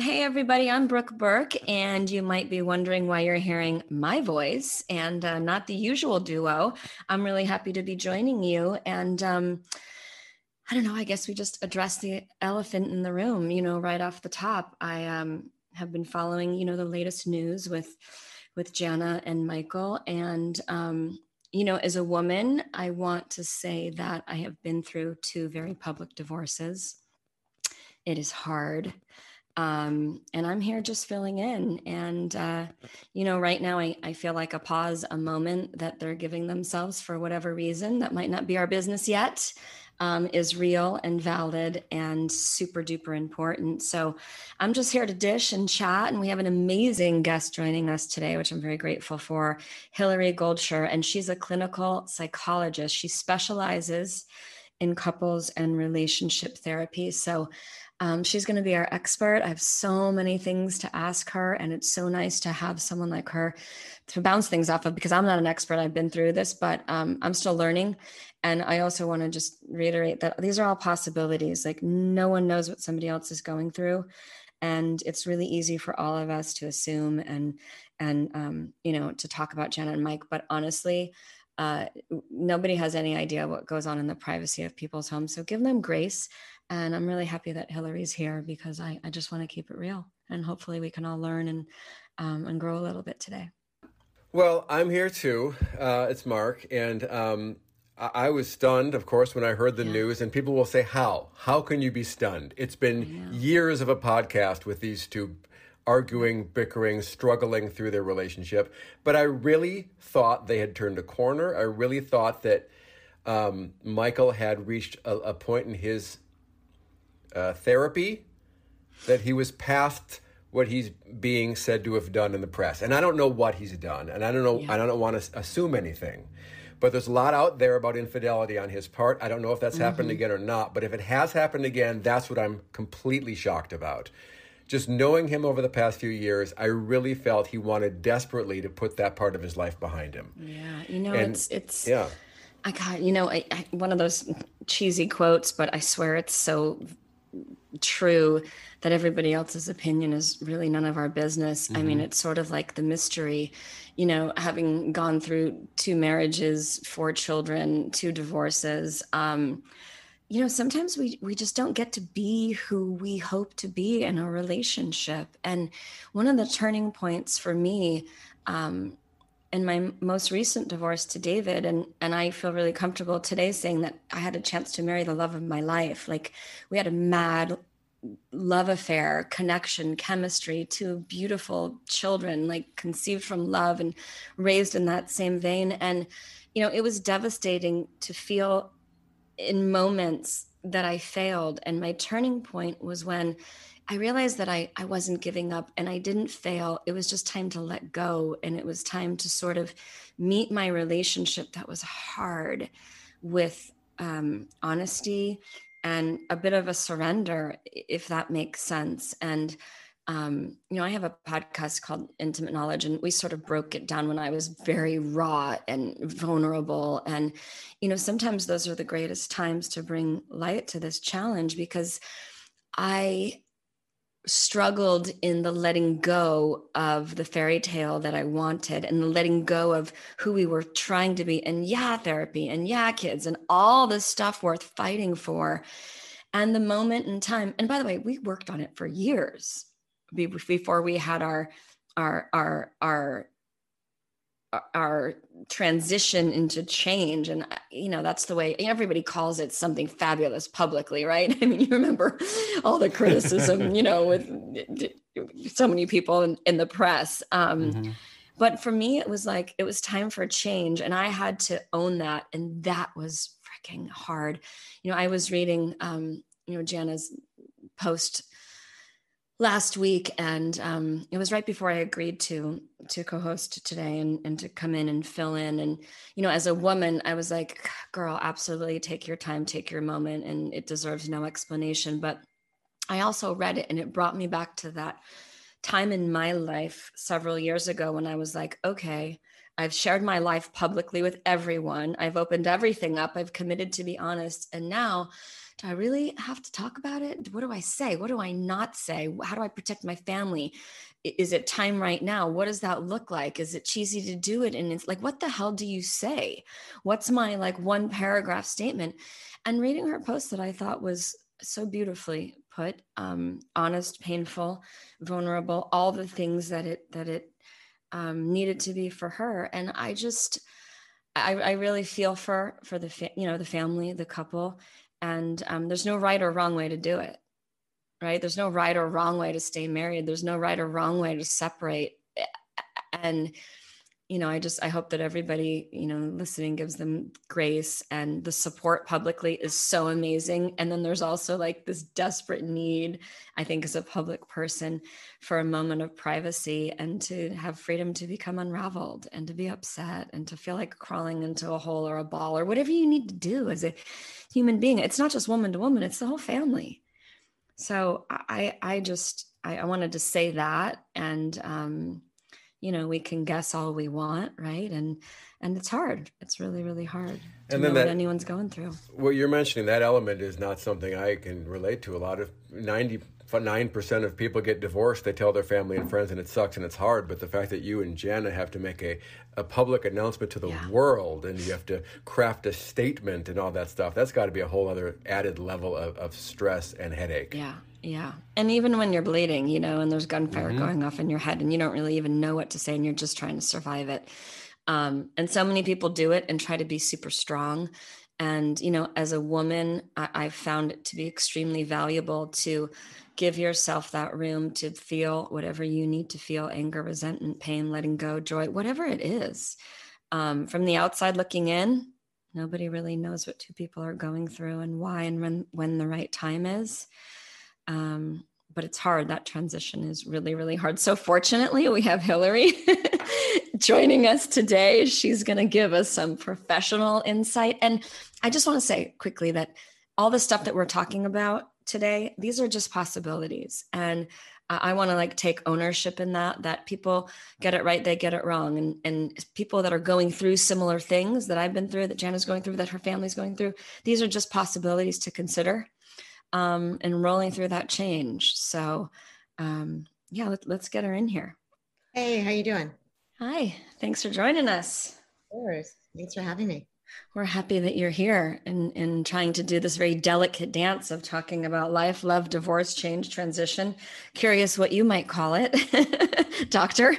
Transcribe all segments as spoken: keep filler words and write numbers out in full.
Hey, everybody, I'm Brooke Burke, and you might be wondering why you're hearing my voice and uh, not the usual duo. I'm really happy to be joining you. And um, I don't know, I guess we just addressed the elephant in the room, you know, right off the top. I um, have been following, you know, the latest news with, with Jana and Michael. And, um, you know, as a woman, I want to say that I have been through two very public divorces. It is hard. Um, and I'm here just filling in. And, uh, you know, right now I, I feel like a pause, a moment that they're giving themselves for whatever reason that might not be our business yet, um, is real and valid and super duper important. So I'm just here to dish and chat. And we have an amazing guest joining us today, which I'm very grateful for, Hillary Goldshire. And she's a clinical psychologist. She specializes in couples and relationship therapy. So Um, she's going to be our expert. I have so many things to ask her, and it's so nice to have someone like her to bounce things off of, because I'm not an expert. I've been through this, but um, I'm still learning. And I also want to just reiterate that these are all possibilities. Like, no one knows what somebody else is going through. And it's really easy for all of us to assume and, and um, you know, to talk about Jenna and Mike. But honestly, uh, nobody has any idea what goes on in the privacy of people's homes. So give them grace. And I'm really happy that Hillary's here, because I, I just want to keep it real. And hopefully we can all learn and um, and grow a little bit today. Well, I'm here too. Uh, it's Mark. And um, I-, I was stunned, of course, when I heard the yeah. news. And people will say, how? How can you be stunned? It's been years of a podcast with these two arguing, bickering, struggling through their relationship. But I really thought they had turned a corner. I really thought that um, Michael had reached a, a point in his Uh, therapy, that he was past what he's being said to have done in the press. And I don't know what he's done. And I don't know, yeah. I don't want to assume anything. But there's a lot out there about infidelity on his part. I don't know if that's mm-hmm. happened again or not. But if it has happened again, that's what I'm completely shocked about. Just knowing him over the past few years, I really felt he wanted desperately to put that part of his life behind him. Yeah, you know, and, it's, it's, yeah. I got, you know, I, I, one of those cheesy quotes, but I swear it's so true, that everybody else's opinion is really none of our business. Mm-hmm. I mean, it's sort of like the mystery, you know, having gone through two marriages, four children, two divorces. Um, you know, sometimes we, we just don't get to be who we hope to be in a relationship. And one of the turning points for me, um, in my most recent divorce to David, and, and I feel really comfortable today saying that I had a chance to marry the love of my life. Like, we had a mad love affair, connection, chemistry, two beautiful children, like conceived from love and raised in that same vein. And, you know, it was devastating to feel in moments that I failed. And my turning point was when I realized that I, I wasn't giving up and I didn't fail. It was just time to let go. And it was time to sort of meet my relationship that was hard with um, honesty and a bit of a surrender, if that makes sense. And, um, you know, I have a podcast called Intimate Knowledge, and we sort of broke it down when I was very raw and vulnerable. And, you know, sometimes those are the greatest times to bring light to this challenge, because I struggled in the letting go of the fairy tale that I wanted, and the letting go of who we were trying to be, and yeah, therapy, and yeah, kids, and all this stuff worth fighting for. And the moment in time, and by the way, we worked on it for years before we had our, our, our, our, our transition into change. And, you know, that's the way everybody calls it, something fabulous publicly, right? I mean, you remember all the criticism, you know, with so many people in, in the press. Um, mm-hmm. But for me, it was like, it was time for change, and I had to own that. And that was freaking hard. You know, I was reading, um, you know, Jana's post last week, and um, it was right before I agreed to to co-host today and, and to come in and fill in. And, you know, as a woman, I was like, girl, absolutely take your time, take your moment, and it deserves no explanation. But I also read it, and it brought me back to that time in my life several years ago when I was like, okay, I've shared my life publicly with everyone. I've opened everything up. I've committed to be honest. And now do I really have to talk about it? What do I say? What do I not say? How do I protect my family? Is it time right now? What does that look like? Is it cheesy to do it? And it's like, what the hell do you say? What's my like one paragraph statement? And reading her post that I thought was so beautifully put, um, honest, painful, vulnerable, all the things that it, that it um, needed to be for her. And I just, I, I really feel for, for the, fa- you know, the family, the couple, and um, there's no right or wrong way to do it. Right? There's no right or wrong way to stay married. There's no right or wrong way to separate. And, you know, I just, I hope that everybody, you know, listening gives them grace, and the support publicly is so amazing. And then there's also like this desperate need, I think, as a public person, for a moment of privacy and to have freedom to become unraveled and to be upset and to feel like crawling into a hole or a ball or whatever you need to do as a human being. It's not just woman to woman, it's the whole family. So I, I just, I, I wanted to say that, and, um, you know, we can guess all we want, right? And, and it's hard. It's really, really hard to And know then that, what anyone's going through. What you're mentioning, that element is not something I can relate to. A lot of ninety-nine percent of people get divorced. They tell their family and friends, and it sucks and it's hard. But the fact that you and Jana have to make a, a public announcement to the Yeah. world, and you have to craft a statement and all that stuff, that's got to be a whole other added level of, of stress and headache. Yeah. Yeah. And even when you're bleeding, you know, and there's gunfire mm-hmm. going off in your head and you don't really even know what to say and you're just trying to survive it. Um, and so many people do it and try to be super strong. And, you know, as a woman, I, I've found it to be extremely valuable to give yourself that room to feel whatever you need to feel: anger, resentment, pain, letting go, joy, whatever it is. Um, from the outside looking in, nobody really knows what two people are going through and why and when, when the right time is. Um, but it's hard. That transition is really, really hard. So fortunately, we have Hillary joining us today. She's going to give us some professional insight. And I just want to say quickly that all the stuff that we're talking about today, these are just possibilities. And I want to like take ownership in that, that people get it right, they get it wrong. And, and people that are going through similar things that I've been through, that Jana's going through, that her family's going through, these are just possibilities to consider. Um, and rolling through that change. So, um, yeah, let, let's get her in here. Hey, how you doing? Hi, thanks for joining us. Of course. Thanks for having me. We're happy that you're here and, and trying to do this very delicate dance of talking about life, love, divorce, change, transition. Curious what you might call it, doctor.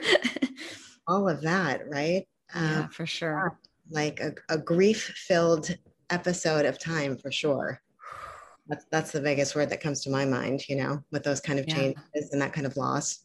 All of that, right? Yeah, um, for sure. Like a, a grief-filled episode of time, for sure. That's, that's the biggest word that comes to my mind, you know, with those kind of yeah. changes and that kind of loss.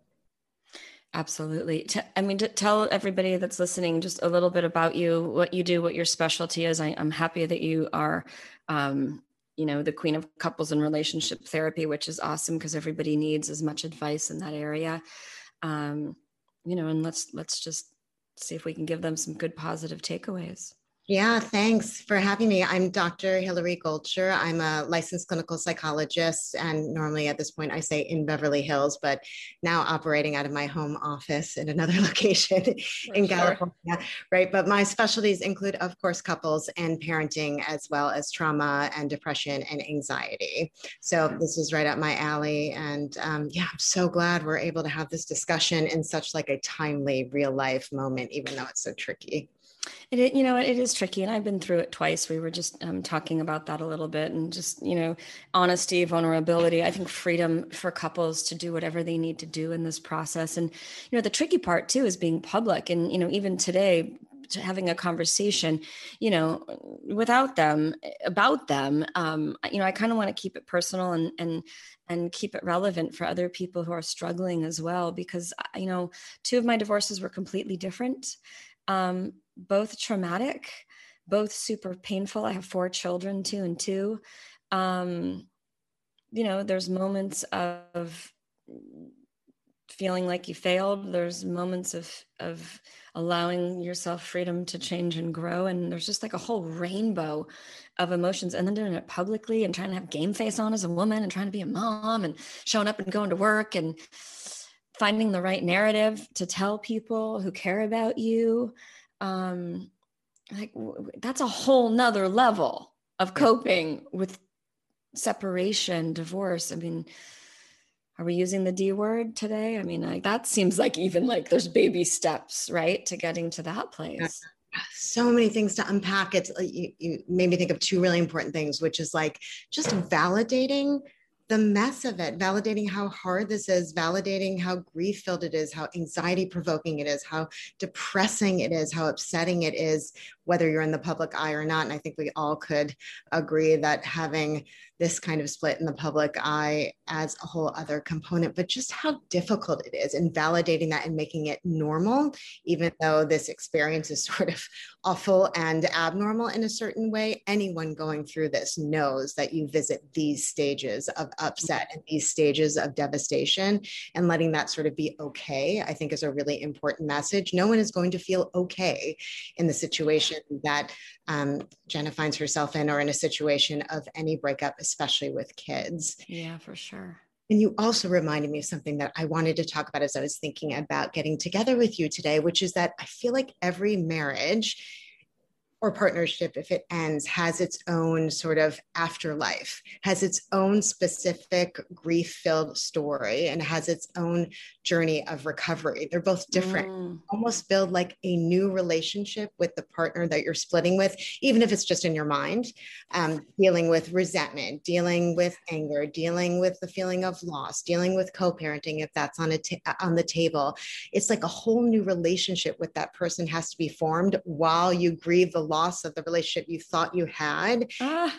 Absolutely. T- I mean, to tell everybody that's listening just a little bit about you, what you do, what your specialty is. I, I'm happy that you are, um, you know, the queen of couples and relationship therapy, which is awesome because everybody needs as much advice in that area. Um, you know, and let's let's just see if we can give them some good positive takeaways. Yeah, thanks for having me. I'm Doctor Hillary Goldsher. I'm a licensed clinical psychologist, and normally at this point I say in Beverly Hills, but now operating out of my home office in another location for in sure. California, right? But my specialties include, of course, couples and parenting, as well as trauma and depression and anxiety. So this is right up my alley. And um, yeah, I'm so glad we're able to have this discussion in such like a timely real life moment, even though it's so tricky. It, you know, it is tricky. And I've been through it twice. We were just um, talking about that a little bit, and just, you know, honesty, vulnerability. I think freedom for couples to do whatever they need to do in this process. And, you know, the tricky part too is being public. And, you know, even today, having a conversation, you know, without them, about them, um, you know, I kind of want to keep it personal and, and, and keep it relevant for other people who are struggling as well, because, you know, two of my divorces were completely different. Um, both traumatic, both super painful. I have four children, two and two. Um, you know, there's moments of feeling like you failed. There's moments of, of allowing yourself freedom to change and grow. And there's just like a whole rainbow of emotions, and then doing it publicly and trying to have game face on as a woman and trying to be a mom and showing up and going to work and finding the right narrative to tell people who care about you. Um, like that's a whole nother level of coping with separation, divorce, I mean, are we using the D word today? I mean, like, that seems like even like there's baby steps, right, to getting to that place. So many things to unpack. It's you, you made me think of two really important things, which is like just validating the mess of it, validating how hard this is, validating how grief filled it is, how anxiety provoking it is, how depressing it is, how upsetting it is, whether you're in the public eye or not. And I think we all could agree that having this kind of split in the public eye adds a whole other component, but just how difficult it is, and validating that and making it normal, even though this experience is sort of awful and abnormal in a certain way. Anyone going through this knows that you visit these stages of upset and these stages of devastation, and letting that sort of be okay, I think, is a really important message. No one is going to feel okay in the situation that um, Jenna finds herself in, or in a situation of any breakup, especially with kids. Yeah, for sure. And you also reminded me of something that I wanted to talk about as I was thinking about getting together with you today, which is that I feel like every marriage or partnership, if it ends, has its own sort of afterlife, has its own specific grief-filled story, and has its own journey of recovery. They're both different. Mm. Almost build like a new relationship with the partner that you're splitting with, even if it's just in your mind, um, dealing with resentment, dealing with anger, dealing with the feeling of loss, dealing with co-parenting, if that's on a ta- on the table. It's like a whole new relationship with that person has to be formed while you grieve the loss of the relationship you thought you had. Ah,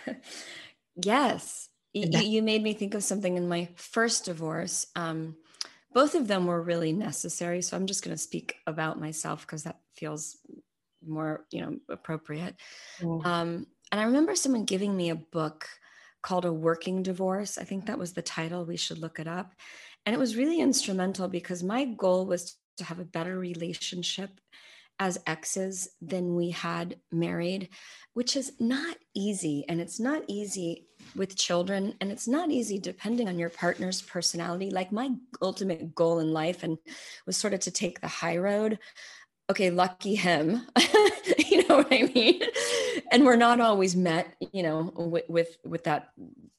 yes. Y- That- you made me think of something in my first divorce. Um, both of them were really necessary. So I'm just going to speak about myself because that feels more, you know, appropriate. Yeah. Um, and I remember someone giving me a book called A Working Divorce. I think that was the title. We should look it up. And it was really instrumental because my goal was to have a better relationship as exes than we had married, which is not easy. And it's not easy with children. And it's not easy depending on your partner's personality. Like, my ultimate goal in life and was sort of to take the high road. Okay, lucky him. You know what I mean? And we're not always met, you know, with, with, with that,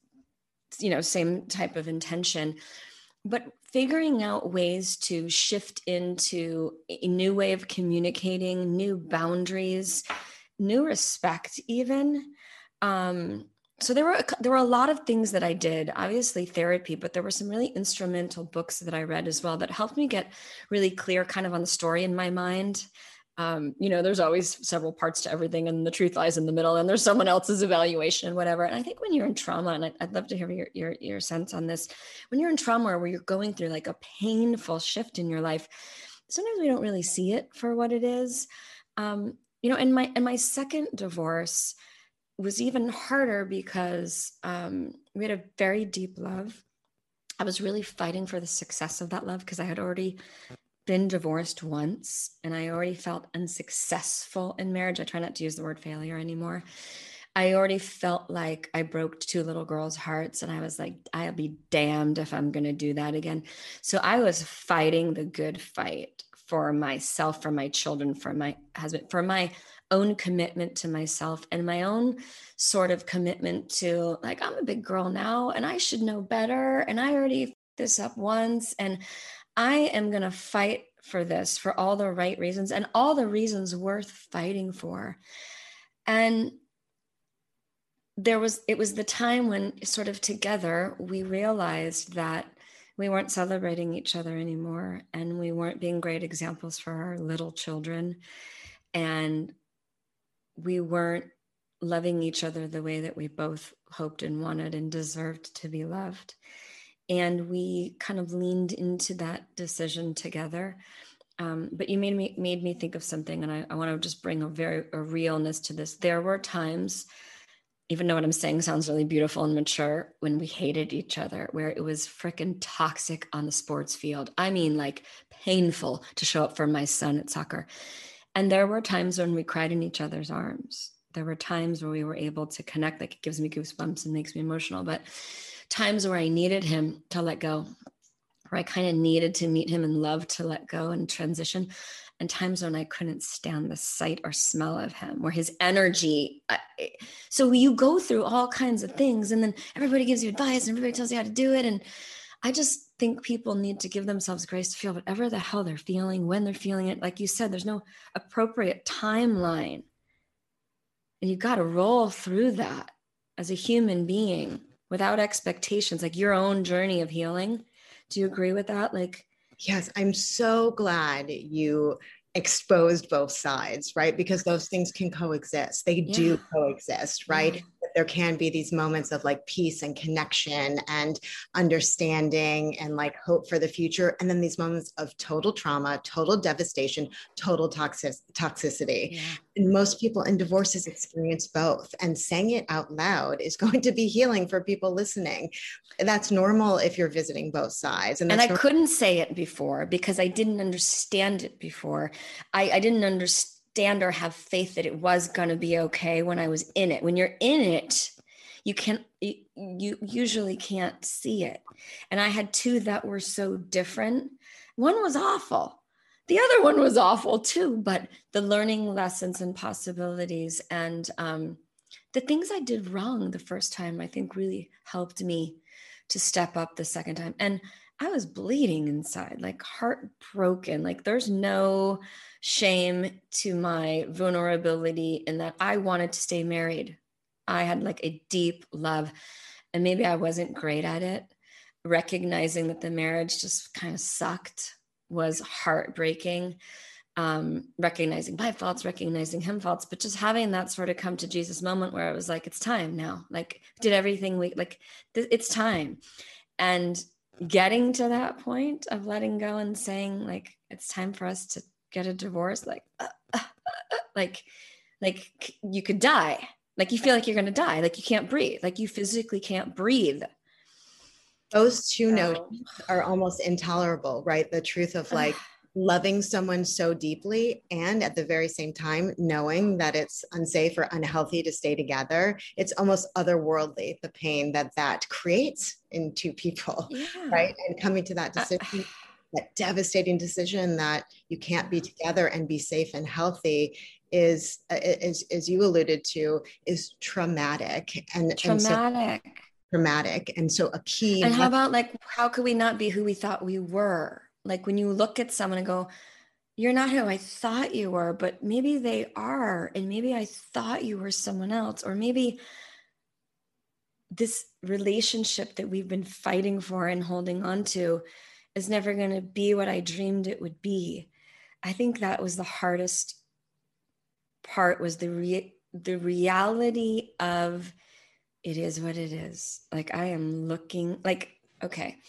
you know, same type of intention. But figuring out ways to shift into a new way of communicating, new boundaries, new respect, even. Um, so there were there were a lot of things that I did, obviously therapy, but there were some really instrumental books that I read as well that helped me get really clear kind of on the story in my mind. Um, you know, there's always several parts to everything, and the truth lies in the middle, and there's someone else's evaluation and whatever. And I think when you're in trauma, and I'd love to hear your, your, your sense on this, when you're in trauma or where you're going through like a painful shift in your life, sometimes we don't really see it for what it is. Um, you know, and my, and my second divorce was even harder because um, we had a very deep love. I was really fighting for the success of that love because I had already been divorced once and I already felt unsuccessful in marriage. I try not to use the word failure anymore. I already felt like I broke two little girls' hearts, and I was like, I'll be damned if I'm going to do that again. So I was fighting the good fight for myself, for my children, for my husband, for my own commitment to myself and my own sort of commitment to, like, I'm a big girl now and I should know better. And I already f- this up once, and I am going to fight for this for all the right reasons and all the reasons worth fighting for. And there was, it was the time when sort of together we realized that we weren't celebrating each other anymore, and we weren't being great examples for our little children. And we weren't loving each other the way that we both hoped and wanted and deserved to be loved. And we kind of leaned into that decision together. Um, but you made me made me think of something, and I, I want to just bring a very a realness to this. There were times, even though what I'm saying sounds really beautiful and mature, when we hated each other, where it was freaking toxic on the sports field. I mean, like, painful to show up for my son at soccer. And there were times when we cried in each other's arms. There were times where we were able to connect. Like, it gives me goosebumps and makes me emotional, but times where I needed him to let go. where I kind of needed to meet him and love to let go and transition, and times when I couldn't stand the sight or smell of him, or his energy. So you go through all kinds of things, and then everybody gives you advice and everybody tells you how to do it. And I just think people need to give themselves grace to feel whatever the hell they're feeling, when they're feeling it. Like you said, there's no appropriate timeline. And you've got to roll through that as a human being without expectations, like your own journey of healing. Do you agree with that? Like, yes, I'm so glad you exposed both sides, right? Because those things can coexist. They yeah. do coexist, right? Yeah. There can be these moments of like peace and connection and understanding and like hope for the future. And then these moments of total trauma, total devastation, total toxic toxicity. Yeah. And most people in divorces experience both. And saying it out loud is going to be healing for people listening. That's normal if you're visiting both sides. And, and I couldn't say it before because I didn't understand it before. I, I didn't understand or have faith that it was going to be okay when I was in it. When you're in it, you can you, you usually can't see it. And I had two that were so different. One was awful. The other one was awful too, but the learning lessons and possibilities and um, the things I did wrong the first time, I think really helped me to step up the second time. And I was bleeding inside, like heartbroken. Like there's no shame to my vulnerability in that I wanted to stay married. I had like a deep love, and maybe I wasn't great at it. Recognizing that the marriage just kind of sucked was heartbreaking. Um, recognizing my faults, recognizing him faults, but just having that sort of come to Jesus moment where I was like, it's time now. Like did everything we like, th- it's time. And getting to that point of letting go and saying like, it's time for us to get a divorce. Like, uh, uh, uh, like, like you could die. Like you feel like you're going to die. Like you can't breathe. Like you physically can't breathe. Those two so, notions are almost intolerable, right? The truth of like, uh, loving someone so deeply and at the very same time knowing that it's unsafe or unhealthy to stay together. It's almost otherworldly, the pain that that creates in two people, yeah. right? And coming to that decision, uh, that devastating decision that you can't be together and be safe and healthy is, as, as you alluded to, is traumatic. And traumatic. And so, traumatic. And so a key. And how about like, how could we not be who we thought we were? Like when you look at someone and go, you're not who I thought you were, but maybe they are. And maybe I thought you were someone else, or maybe this relationship that we've been fighting for and holding on to is never going to be what I dreamed it would be. I think that was the hardest part, was the re- the reality of it is what it is. Like I am looking like, okay.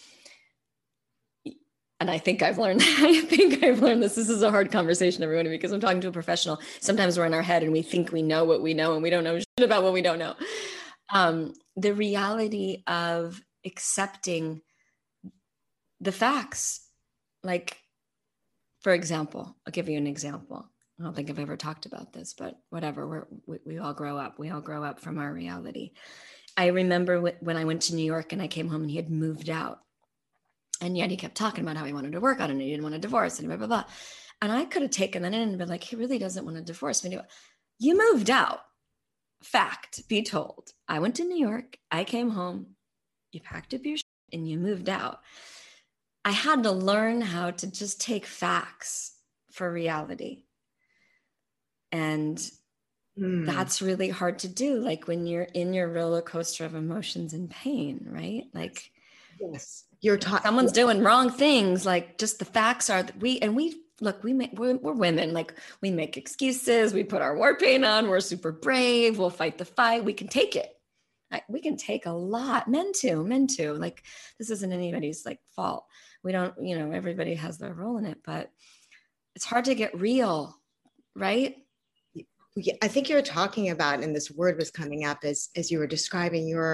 And I think I've learned, I think I've learned this. This is a hard conversation, everyone, because I'm talking to a professional. Sometimes we're in our head and we think we know what we know and we don't know shit about what we don't know. Um, the reality of accepting the facts. Like, for example, I'll give you an example. I don't think I've ever talked about this, but whatever, we're, we, we all grow up. We all grow up from our reality. I remember w- when I went to New York and I came home and he had moved out. And yet he kept talking about how he wanted to work on it and he didn't want a divorce and blah, blah, blah. And I could have taken that in and been like, he really doesn't want a divorce. Me. You moved out. Fact be told. I went to New York. I came home. You packed up your shit and you moved out. I had to learn how to just take facts for reality. And mm. that's really hard to do. Like when you're in your roller coaster of emotions and pain, right? Like, yes. You're taught someone's doing wrong things. Like just the facts are that we, and we look, we make, we're, we're women. Like we make excuses. We put our war paint on. We're super brave. We'll fight the fight. We can take it. I, we can take a lot. Men too, men too. Like this isn't anybody's like fault. We don't, you know, everybody has their role in it, but it's hard to get real, right? Yeah, I think you're talking about, and this word was coming up as, as you were describing your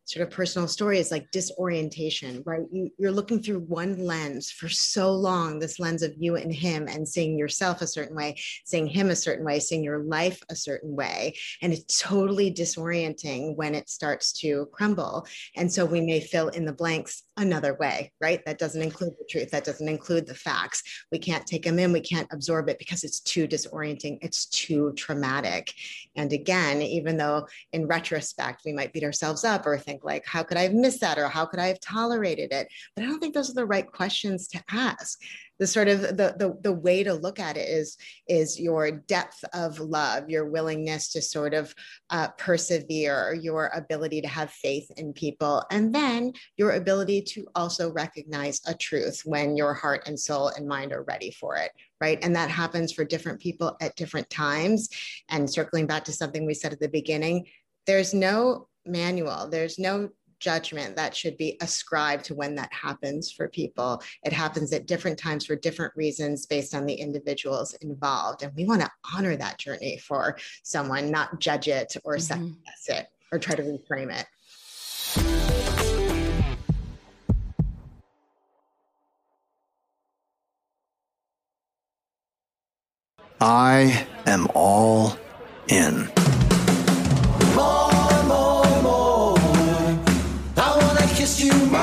sort of personal story is like disorientation, right? You, you're looking through one lens for so long, this lens of you and him, and seeing yourself a certain way, seeing him a certain way, seeing your life a certain way. And it's totally disorienting when it starts to crumble. And so we may fill in the blanks another way, right? That doesn't include the truth. That doesn't include the facts. We can't take them in. We can't absorb it because it's too disorienting. It's too traumatic. And again, even though in retrospect, we might beat ourselves up or think like, how could I have missed that? Or how could I have tolerated it? But I don't think those are the right questions to ask. The sort of the, the, the way to look at it is, is your depth of love, your willingness to sort of uh, persevere, your ability to have faith in people, and then your ability to also recognize a truth when your heart and soul and mind are ready for it, right? And that happens for different people at different times. And circling back to something we said at the beginning, there's no manual, there's no judgment that should be ascribed to when that happens for people. It happens at different times for different reasons based on the individuals involved. And we want to honor that journey for someone, not judge it or mm-hmm. second guess it or try to reframe it. I am all in. More, more, more. I want to kiss you more.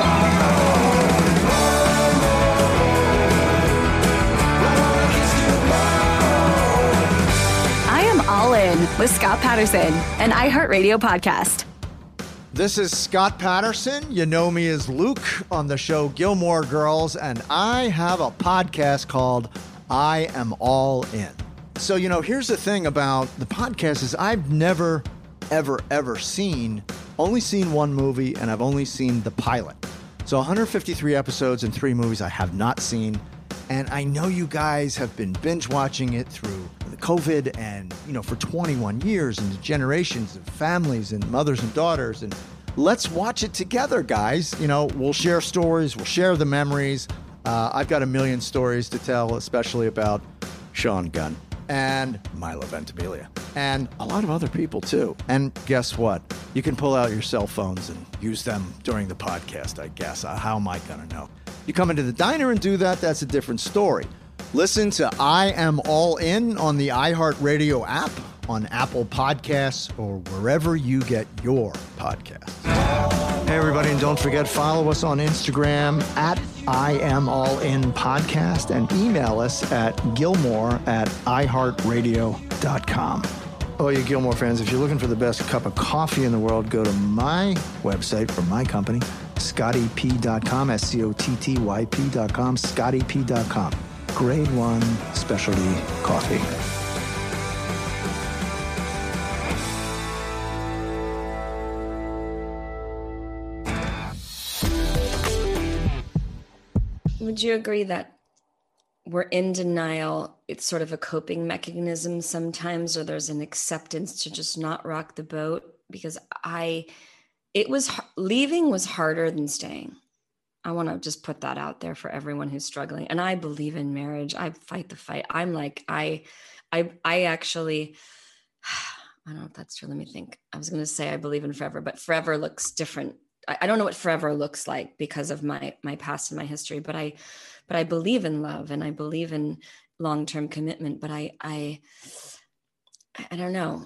More, more. I want to kiss you more. I am all in with Scott Patterson, an iHeartRadio podcast. This is Scott Patterson. You know me as Luke on the show Gilmore Girls, and I have a podcast called I Am All In. So, you know, here's the thing about the podcast is I've never, ever, ever seen, only seen one movie, and I've only seen the pilot. So one hundred fifty-three episodes and three movies I have not seen. And I know you guys have been binge watching it through the COVID and, you know, for twenty-one years and the generations of families and mothers and daughters. And let's watch it together, guys. You know, we'll share stories. We'll share the memories. Uh, I've got a million stories to tell, especially about Sean Gunn and Milo Ventimiglia and a lot of other people too. And guess what? You can pull out your cell phones and use them during the podcast, I guess. Uh, how am I going to know? You come into the diner and do that, that's a different story. Listen to I Am All In on the iHeartRadio app, on Apple Podcasts, or wherever you get your podcasts. Hey, everybody, and don't forget, follow us on Instagram at I Am All In Podcast and email us at Gilmore at i heart radio dot com. Oh, you Gilmore fans, if you're looking for the best cup of coffee in the world, go to my website for my company, scotty p dot com, S C O T T Y P dot com, scotty p dot com. Grade one specialty coffee. Would you agree that we're in denial? It's sort of a coping mechanism sometimes, or there's an acceptance to just not rock the boat? Because I, it was, leaving was harder than staying. I want to just put that out there for everyone who's struggling. And I believe in marriage. I fight the fight. I'm like, I, I, I actually, I don't know if that's true. Let me think. I was going to say I believe in forever, but forever looks different. I don't know what forever looks like because of my my past and my history, but I but I believe in love and I believe in long-term commitment, but I I I don't know.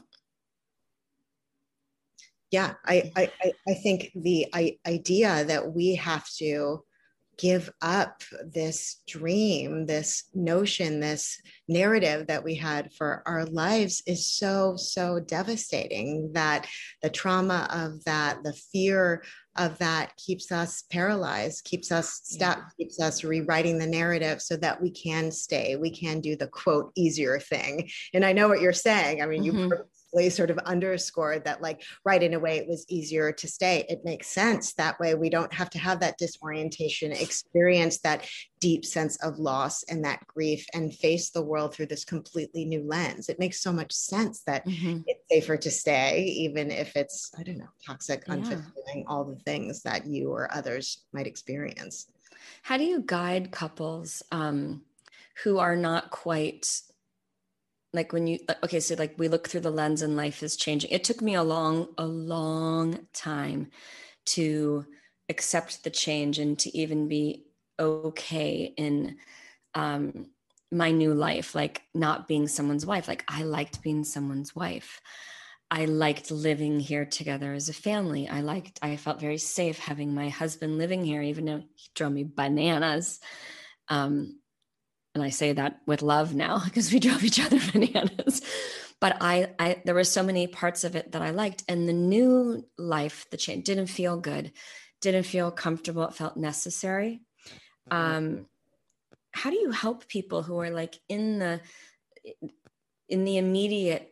Yeah, I I I think the I, idea that we have to give up this dream, this notion, this narrative that we had for our lives is so, so devastating, that the trauma of that, the fear of that keeps us paralyzed, keeps us stuck, yeah. keeps us rewriting the narrative so that we can stay, we can do the quote easier thing. And I know what you're saying. I mean, mm-hmm. you sort of underscored that, like, right, in a way it was easier to stay. It makes sense. That way we don't have to have that disorientation, experience that deep sense of loss and that grief, and face the world through this completely new lens. It makes so much sense that mm-hmm. it's safer to stay, even if it's, I don't know, toxic, yeah. unfulfilling, all the things that you or others might experience. How do you guide couples um, who are not quite like, when you, okay, so like we look through the lens and life is changing. It took me a long, a long time to accept the change and to even be okay in um, my new life, like not being someone's wife. Like I liked being someone's wife. I liked living here together as a family. I liked, I felt very safe having my husband living here, even though he drove me bananas. Um, and I say that with love now because we drove each other bananas. But I, I, there were so many parts of it that I liked. And the new life, the change didn't feel good, didn't feel comfortable. It felt necessary. Um, how do you help people who are like in the, in the immediate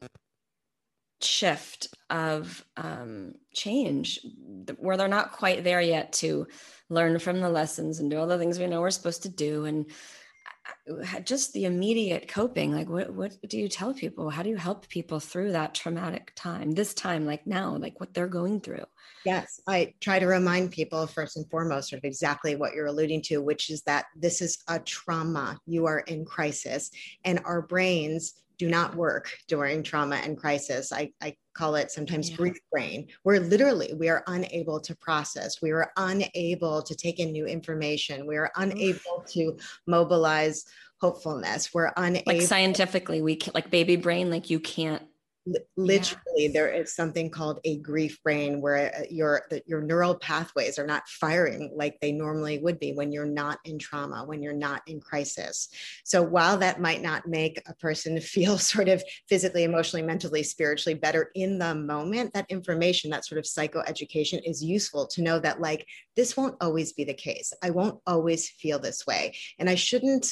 shift of um, change where they're not quite there yet to learn from the lessons and do all the things we know we're supposed to do, and just the immediate coping? Like what what do you tell people? How do you help people through that traumatic time, this time, like now, like what they're going through? Yes, I try to remind people first and foremost of exactly what you're alluding to, which is that this is a trauma. You are in crisis, and our brains do not work during trauma and crisis. I, I call it sometimes yeah. grief brain. We're literally, we are unable to process. We are unable to take in new information. We are unable to mobilize hopefulness. We're unable. Like scientifically, we can, like baby brain, like you can't. Literally, yeah. there is something called a grief brain where your the, your neural pathways are not firing like they normally would be when you're not in trauma, when you're not in crisis. So while that might not make a person feel sort of physically, emotionally, mentally, spiritually better in the moment, that information, that sort of psychoeducation is useful to know that like, this won't always be the case. I won't always feel this way. And I shouldn't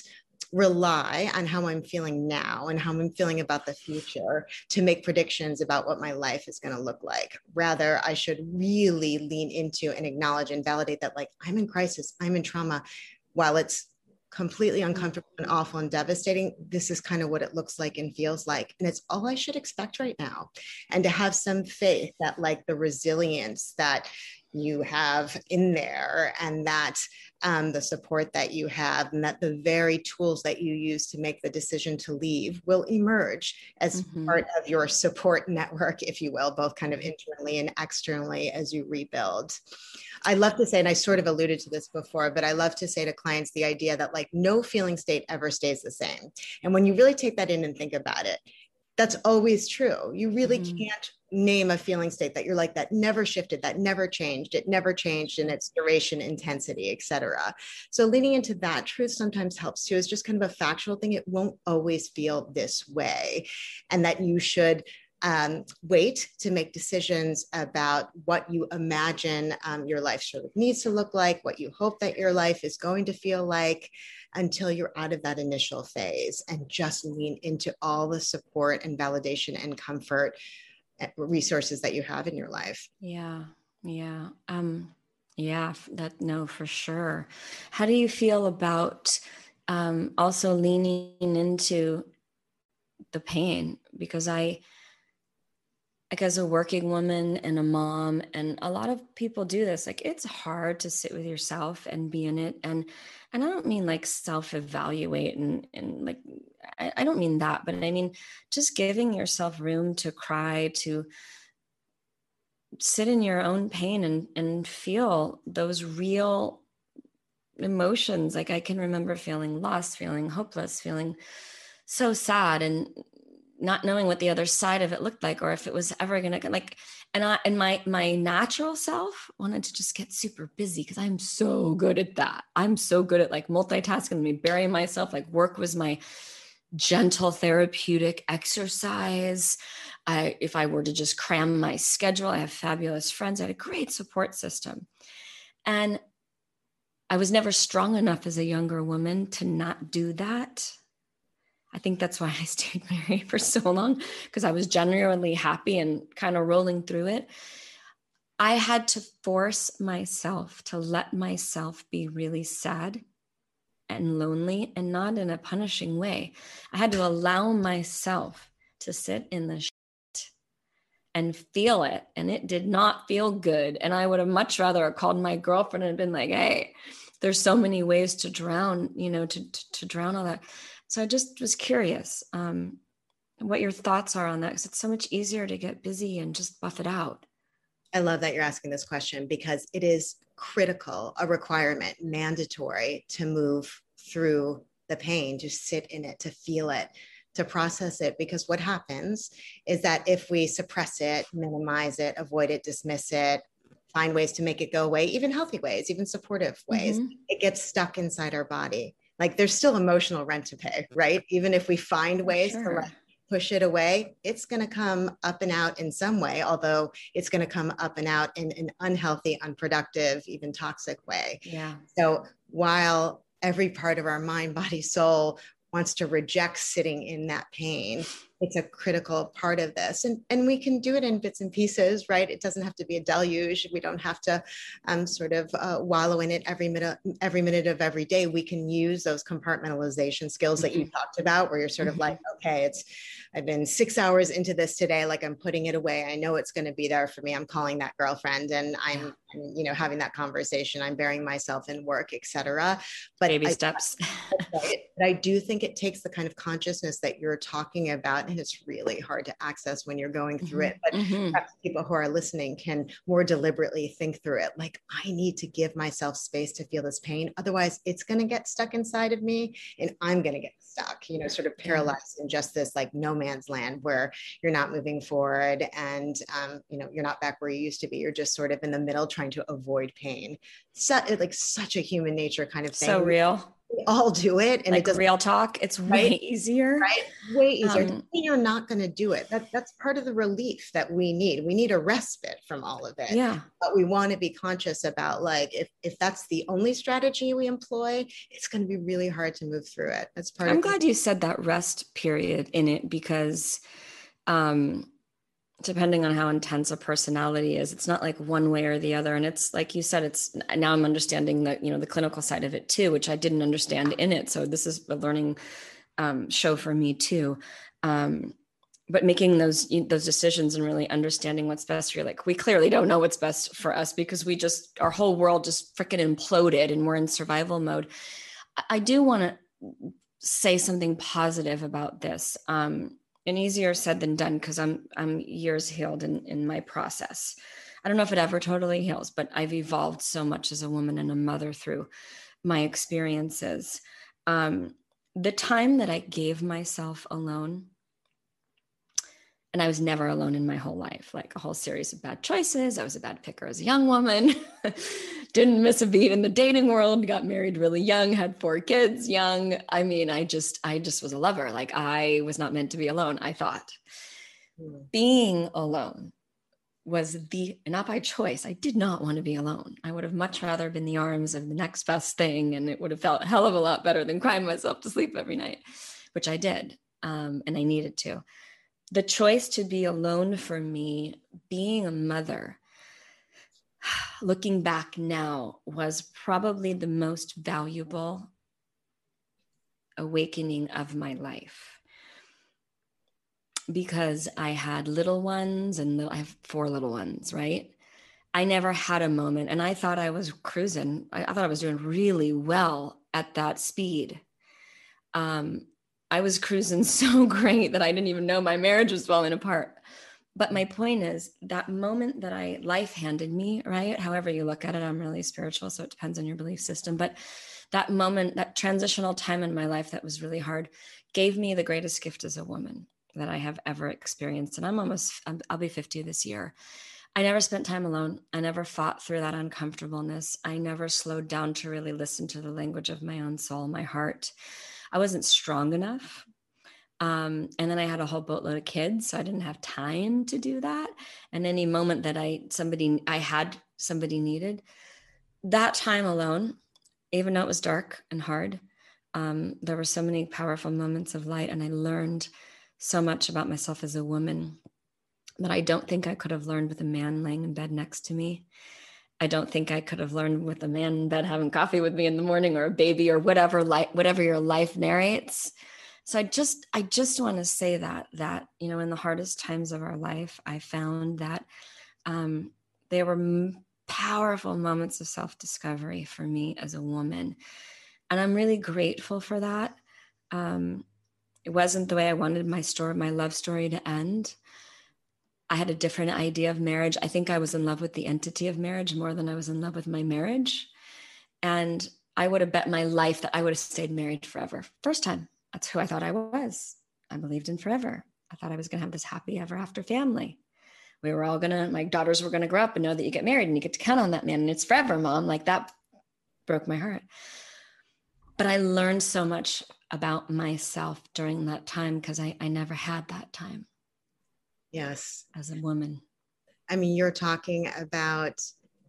rely on how I'm feeling now and how I'm feeling about the future to make predictions about what my life is going to look like. Rather, I should really lean into and acknowledge and validate that like, I'm in crisis, I'm in trauma. While it's completely uncomfortable and awful and devastating, this is kind of what it looks like and feels like. And it's all I should expect right now. And to have some faith that like the resilience that you have in there, and that um, the support that you have, and that the very tools that you use to make the decision to leave will emerge as mm-hmm. part of your support network, if you will, both kind of internally and externally as you rebuild. I love to say, and I sort of alluded to this before, but I love to say to clients the idea that like no feeling state ever stays the same. And when you really take that in and think about it, that's always true. You really mm-hmm. can't name a feeling state that you're like, that never shifted, that never changed, it never changed in its duration, intensity, et cetera. So leaning into that truth sometimes helps too, is just kind of a factual thing. It won't always feel this way. And that you should um, wait to make decisions about what you imagine um, your life sort of needs to look like, what you hope that your life is going to feel like, until you're out of that initial phase, and just lean into all the support and validation and comfort resources that you have in your life. Yeah. Yeah. Um, yeah, that, no, for sure. How do you feel about um, also leaning into the pain? Because I, like as a working woman and a mom, and a lot of people do this, like it's hard to sit with yourself and be in it. And, and I don't mean like self-evaluate and, and like, I, I don't mean that, but I mean, just giving yourself room to cry, to sit in your own pain and, and feel those real emotions. Like I can remember feeling lost, feeling hopeless, feeling so sad, and not knowing what the other side of it looked like, or if it was ever going to like, and I, and my, my natural self wanted to just get super busy, because I'm so good at that. I'm so good at like multitasking, me burying myself. Like work was my gentle therapeutic exercise. I, if I were to just cram my schedule, I have fabulous friends. I had a great support system. And I was never strong enough as a younger woman to not do that. I think that's why I stayed married for so long, because I was genuinely happy and kind of rolling through it. I had to force myself to let myself be really sad and lonely, and not in a punishing way. I had to allow myself to sit in the shit and feel it. And it did not feel good. And I would have much rather have called my girlfriend and been like, hey, there's so many ways to drown, you know, to, to, to drown all that. So I just was curious um, what your thoughts are on that, because it's so much easier to get busy and just buff it out. I love that you're asking this question because it is critical, a requirement, mandatory to move through the pain, to sit in it, to feel it, to process it. Because what happens is that if we suppress it, minimize it, avoid it, dismiss it, find ways to make it go away, even healthy ways, even supportive ways, mm-hmm. it gets stuck inside our body. Like there's still emotional rent to pay, right? Even if we find ways sure. to like push it away, it's going to come up and out in some way, although it's going to come up and out in an unhealthy, unproductive, even toxic way. Yeah. So while every part of our mind, body, soul wants to reject sitting in that pain, it's a critical part of this. And, and we can do it in bits and pieces, right? It doesn't have to be a deluge. We don't have to um, sort of uh, wallow in it every minute, every minute of every day. We can use those compartmentalization skills mm-hmm. that you talked about, where you're sort of mm-hmm. like, okay, it's, I've been six hours into this today. Like I'm putting it away. I know it's going to be there for me. I'm calling that girlfriend and I'm, I'm, you know, having that conversation. I'm burying myself in work, et cetera. But baby I, steps. Right? But I do think it takes the kind of consciousness that you're talking about. And it's really hard to access when you're going through it. But mm-hmm. perhaps people who are listening can more deliberately think through it. Like, I need to give myself space to feel this pain. Otherwise, it's going to get stuck inside of me and I'm going to get stuck, you know, sort of paralyzed in just this like no man's land where you're not moving forward and, um, you know, you're not back where you used to be. You're just sort of in the middle trying to avoid pain. So, like such a human nature kind of thing. So real. We all do it. And like it doesn't real talk. It's way right? easier. Right? Way easier. Um, You're not going to do it. That, that's part of the relief that we need. We need a respite from all of it. Yeah. But we want to be conscious about like, if, if that's the only strategy we employ, it's going to be really hard to move through it. That's part I'm of glad the- you said that rest period in it because, um, depending on how intense a personality is, it's not like one way or the other. And it's like you said, it's now I'm understanding that, you know, the clinical side of it too, which I didn't understand in it. So this is a learning um, show for me too. Um, but making those, those decisions and really understanding what's best for you. Like we clearly don't know what's best for us because we just, our whole world just freaking imploded and we're in survival mode. I do want to say something positive about this. Um, And easier said than done because I'm I'm years healed in, in my process. I don't know if it ever totally heals, but I've evolved so much as a woman and a mother through my experiences. Um, the time that I gave myself alone, and I was never alone in my whole life, like a whole series of bad choices. I was a bad picker as a young woman, didn't miss a beat in the dating world, got married really young, had four kids young. I mean, I just, I just was a lover. Like I was not meant to be alone, I thought. Mm. Being alone was the, not by choice. I did not want to be alone. I would have much rather been in the arms of the next best thing. And it would have felt a hell of a lot better than crying myself to sleep every night, which I did. Um, and I needed to. The choice to be alone for me, being a mother, looking back now, was probably the most valuable awakening of my life. Because I had little ones and I have four little ones, right? I never had a moment and I thought I was cruising. I, I thought I was doing really well at that speed. Um, I was cruising so great that I didn't even know my marriage was falling apart. But my point is that moment that I life handed me, right? However you look at it, I'm really spiritual, so it depends on your belief system. But that moment, that transitional time in my life that was really hard, gave me the greatest gift as a woman that I have ever experienced. And I'm almost, I'll be fifty this year. I never spent time alone. I never fought through that uncomfortableness. I never slowed down to really listen to the language of my own soul, my heart. I wasn't strong enough. Um, and then I had a whole boatload of kids, so I didn't have time to do that. And any moment that I, somebody, I had somebody needed, that time alone, even though it was dark and hard, um, there were so many powerful moments of light. And I learned so much about myself as a woman that I don't think I could have learned with a man laying in bed next to me. I don't think I could have learned with a man in bed having coffee with me in the morning, or a baby, or whatever, like whatever your life narrates. So I just, I just want to say that, that, you know, in the hardest times of our life, I found that um, there were m- powerful moments of self-discovery for me as a woman. And I'm really grateful for that. Um, it wasn't the way I wanted my story, my love story to end. I had a different idea of marriage. I think I was in love with the entity of marriage more than I was in love with my marriage. And I would have bet my life that I would have stayed married forever. First time. That's who I thought I was. I believed in forever. I thought I was going to have this happy ever after family. We were all going to, my daughters were going to grow up and know that you get married and you get to count on that man and it's forever, Mom. Like that broke my heart. But I learned so much about myself during that time because I, I never had that time. Yes. As a woman. I mean, you're talking about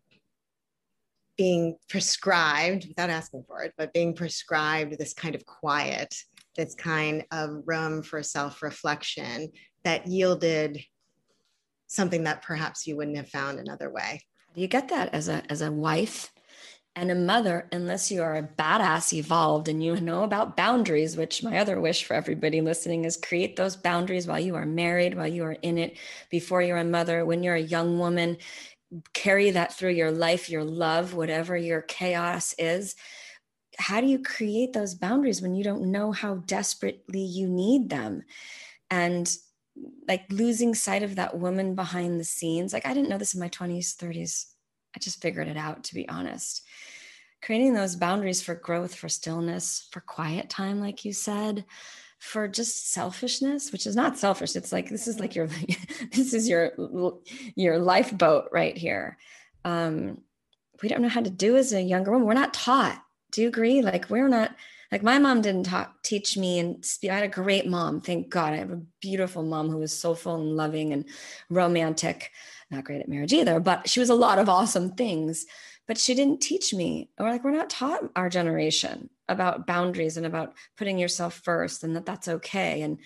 being prescribed, without asking for it, but being prescribed this kind of quiet, this kind of room for self-reflection that yielded something that perhaps you wouldn't have found another way. You get that as a as a wife and a mother, unless you are a badass evolved and you know about boundaries, which my other wish for everybody listening is create those boundaries while you are married, while you are in it, before you're a mother, when you're a young woman, carry that through your life, your love, whatever your chaos is. How do you create those boundaries when you don't know how desperately you need them? And like losing sight of that woman behind the scenes. Like I didn't know this in my twenties, thirties. I just figured it out, to be honest. Creating those boundaries for growth, for stillness, for quiet time, like you said, for just selfishness, which is not selfish. It's like, this is like your, this is your, your lifeboat right here. Um, we don't know how to do as a younger woman. We're not taught. Do you agree? Like we're not, like my mom didn't talk, teach me and speak. I had a great mom. Thank God. I have a beautiful mom who was soulful and loving and romantic. Not great at marriage either, but she was a lot of awesome things, but she didn't teach me. Or like, we're not taught our generation about boundaries and about putting yourself first and that that's okay. And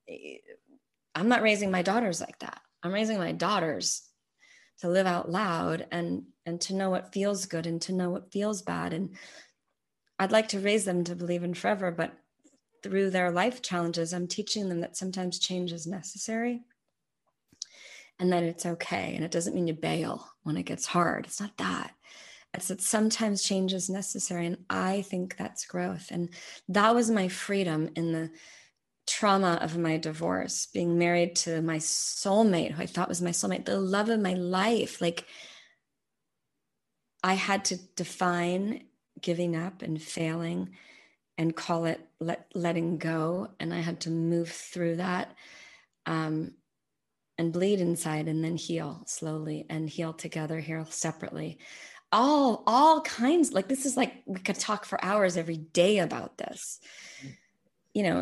I'm not raising my daughters like that. I'm raising my daughters to live out loud and, and to know what feels good and to know what feels bad. And I'd like to raise them to believe in forever, but through their life challenges, I'm teaching them that sometimes change is necessary and that it's okay. And it doesn't mean you bail when it gets hard. It's not that. It's that sometimes change is necessary. And I think that's growth. And that was my freedom in the trauma of my divorce, being married to my soulmate, who I thought was my soulmate, the love of my life. Like I had to define giving up and failing and call it let, letting go. And I had to move through that um, and bleed inside and then heal slowly and heal together, heal separately. All, all kinds, like this is like, we could talk for hours every day about this. You know,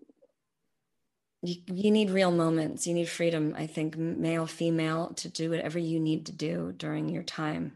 you, you need real moments. You need freedom, I think, male, female, to do whatever you need to do during your time.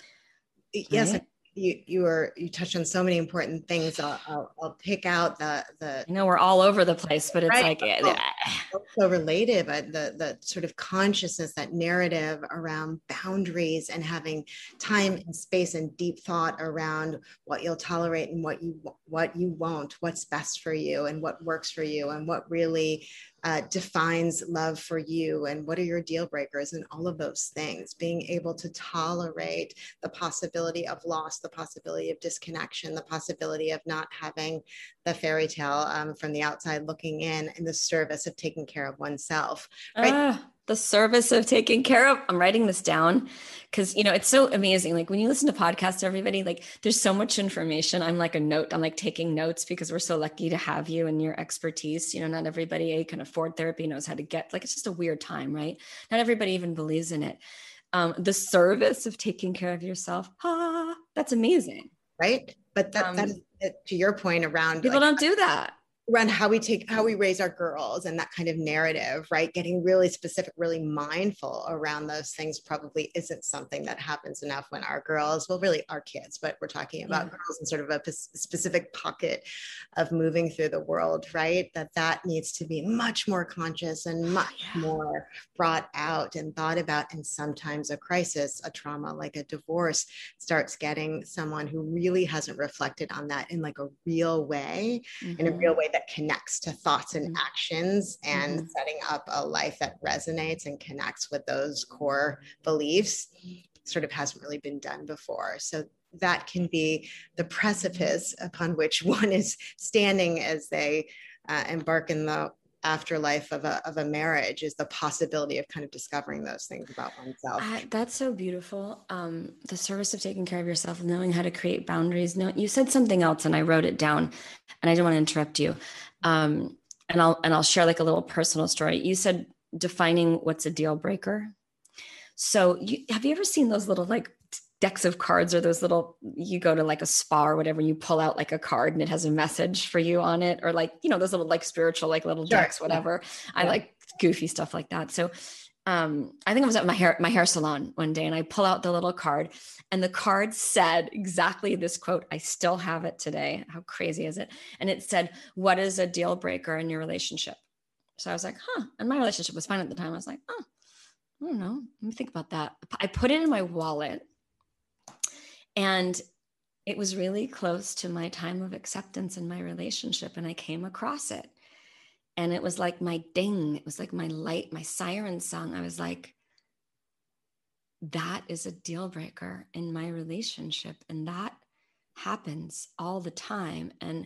Yes. Right? You you were you touched on so many important things. I'll, I'll, I'll pick out the the. I know we're all over the place, but it's right. like well, so related, but the the sort of consciousness, that narrative around boundaries and having time and space and deep thought around what you'll tolerate and what you what you won't, what's best for you and what works for you and what really uh, defines love for you and what are your deal breakers and all of those things. Being able to tolerate the possibility of loss, the possibility of disconnection, the possibility of not having the fairy tale um, from the outside looking in, in the service of taking care of oneself. Right? Uh, the service of taking care of. I'm writing this down because, you know, it's so amazing. Like when you listen to podcasts, everybody, like there's so much information. I'm like a note. I'm like taking notes because we're so lucky to have you and your expertise. You know, not everybody A, can afford therapy, knows how to get, like, it's just a weird time, right? Not everybody even believes in it. Um, the service of taking care of yourself. Ah, that's amazing. Right. But that, um, that is, to your point around people like, don't do that. Around how we take, how we raise our girls and that kind of narrative, right? Getting really specific, really mindful around those things probably isn't something that happens enough when our girls, well, really our kids, but we're talking about yeah. girls in sort of a p- specific pocket of moving through the world, right? That that needs to be much more conscious and much yeah. more brought out and thought about. And sometimes a crisis, a trauma like a divorce starts getting someone who really hasn't reflected on that in like a real way, mm-hmm. in a real way that connects to thoughts and mm-hmm. actions and mm-hmm. setting up a life that resonates and connects with those core beliefs sort of hasn't really been done before. So that can be the precipice upon which one is standing as they uh, embark in the afterlife of a, of a marriage is the possibility of kind of discovering those things about oneself. Uh, that's so beautiful. Um, the service of taking care of yourself, knowing how to create boundaries. No, you said something else and I wrote it down and I didn't want to interrupt you. Um, and I'll, and I'll share like a little personal story. You said defining what's a deal breaker. So you, have you ever seen those little like decks of cards or those little, you go to like a spa or whatever, and you pull out like a card and it has a message for you on it, or like, you know, those little like spiritual, like little sure. decks, whatever. Yeah. I like goofy stuff like that. So um, I think I was at my hair, my hair salon one day and I pull out the little card and the card said exactly this quote. I still have it today. How crazy is it? And it said, what is a deal breaker in your relationship? So I was like, huh. And my relationship was fine at the time. I was like, oh, I don't know. Let me think about that. I put it in my wallet. And it was really close to my time of acceptance in my relationship. And I came across it. And it was like my ding. It was like my light, my siren song. I was like, that is a deal breaker in my relationship. And that happens all the time. And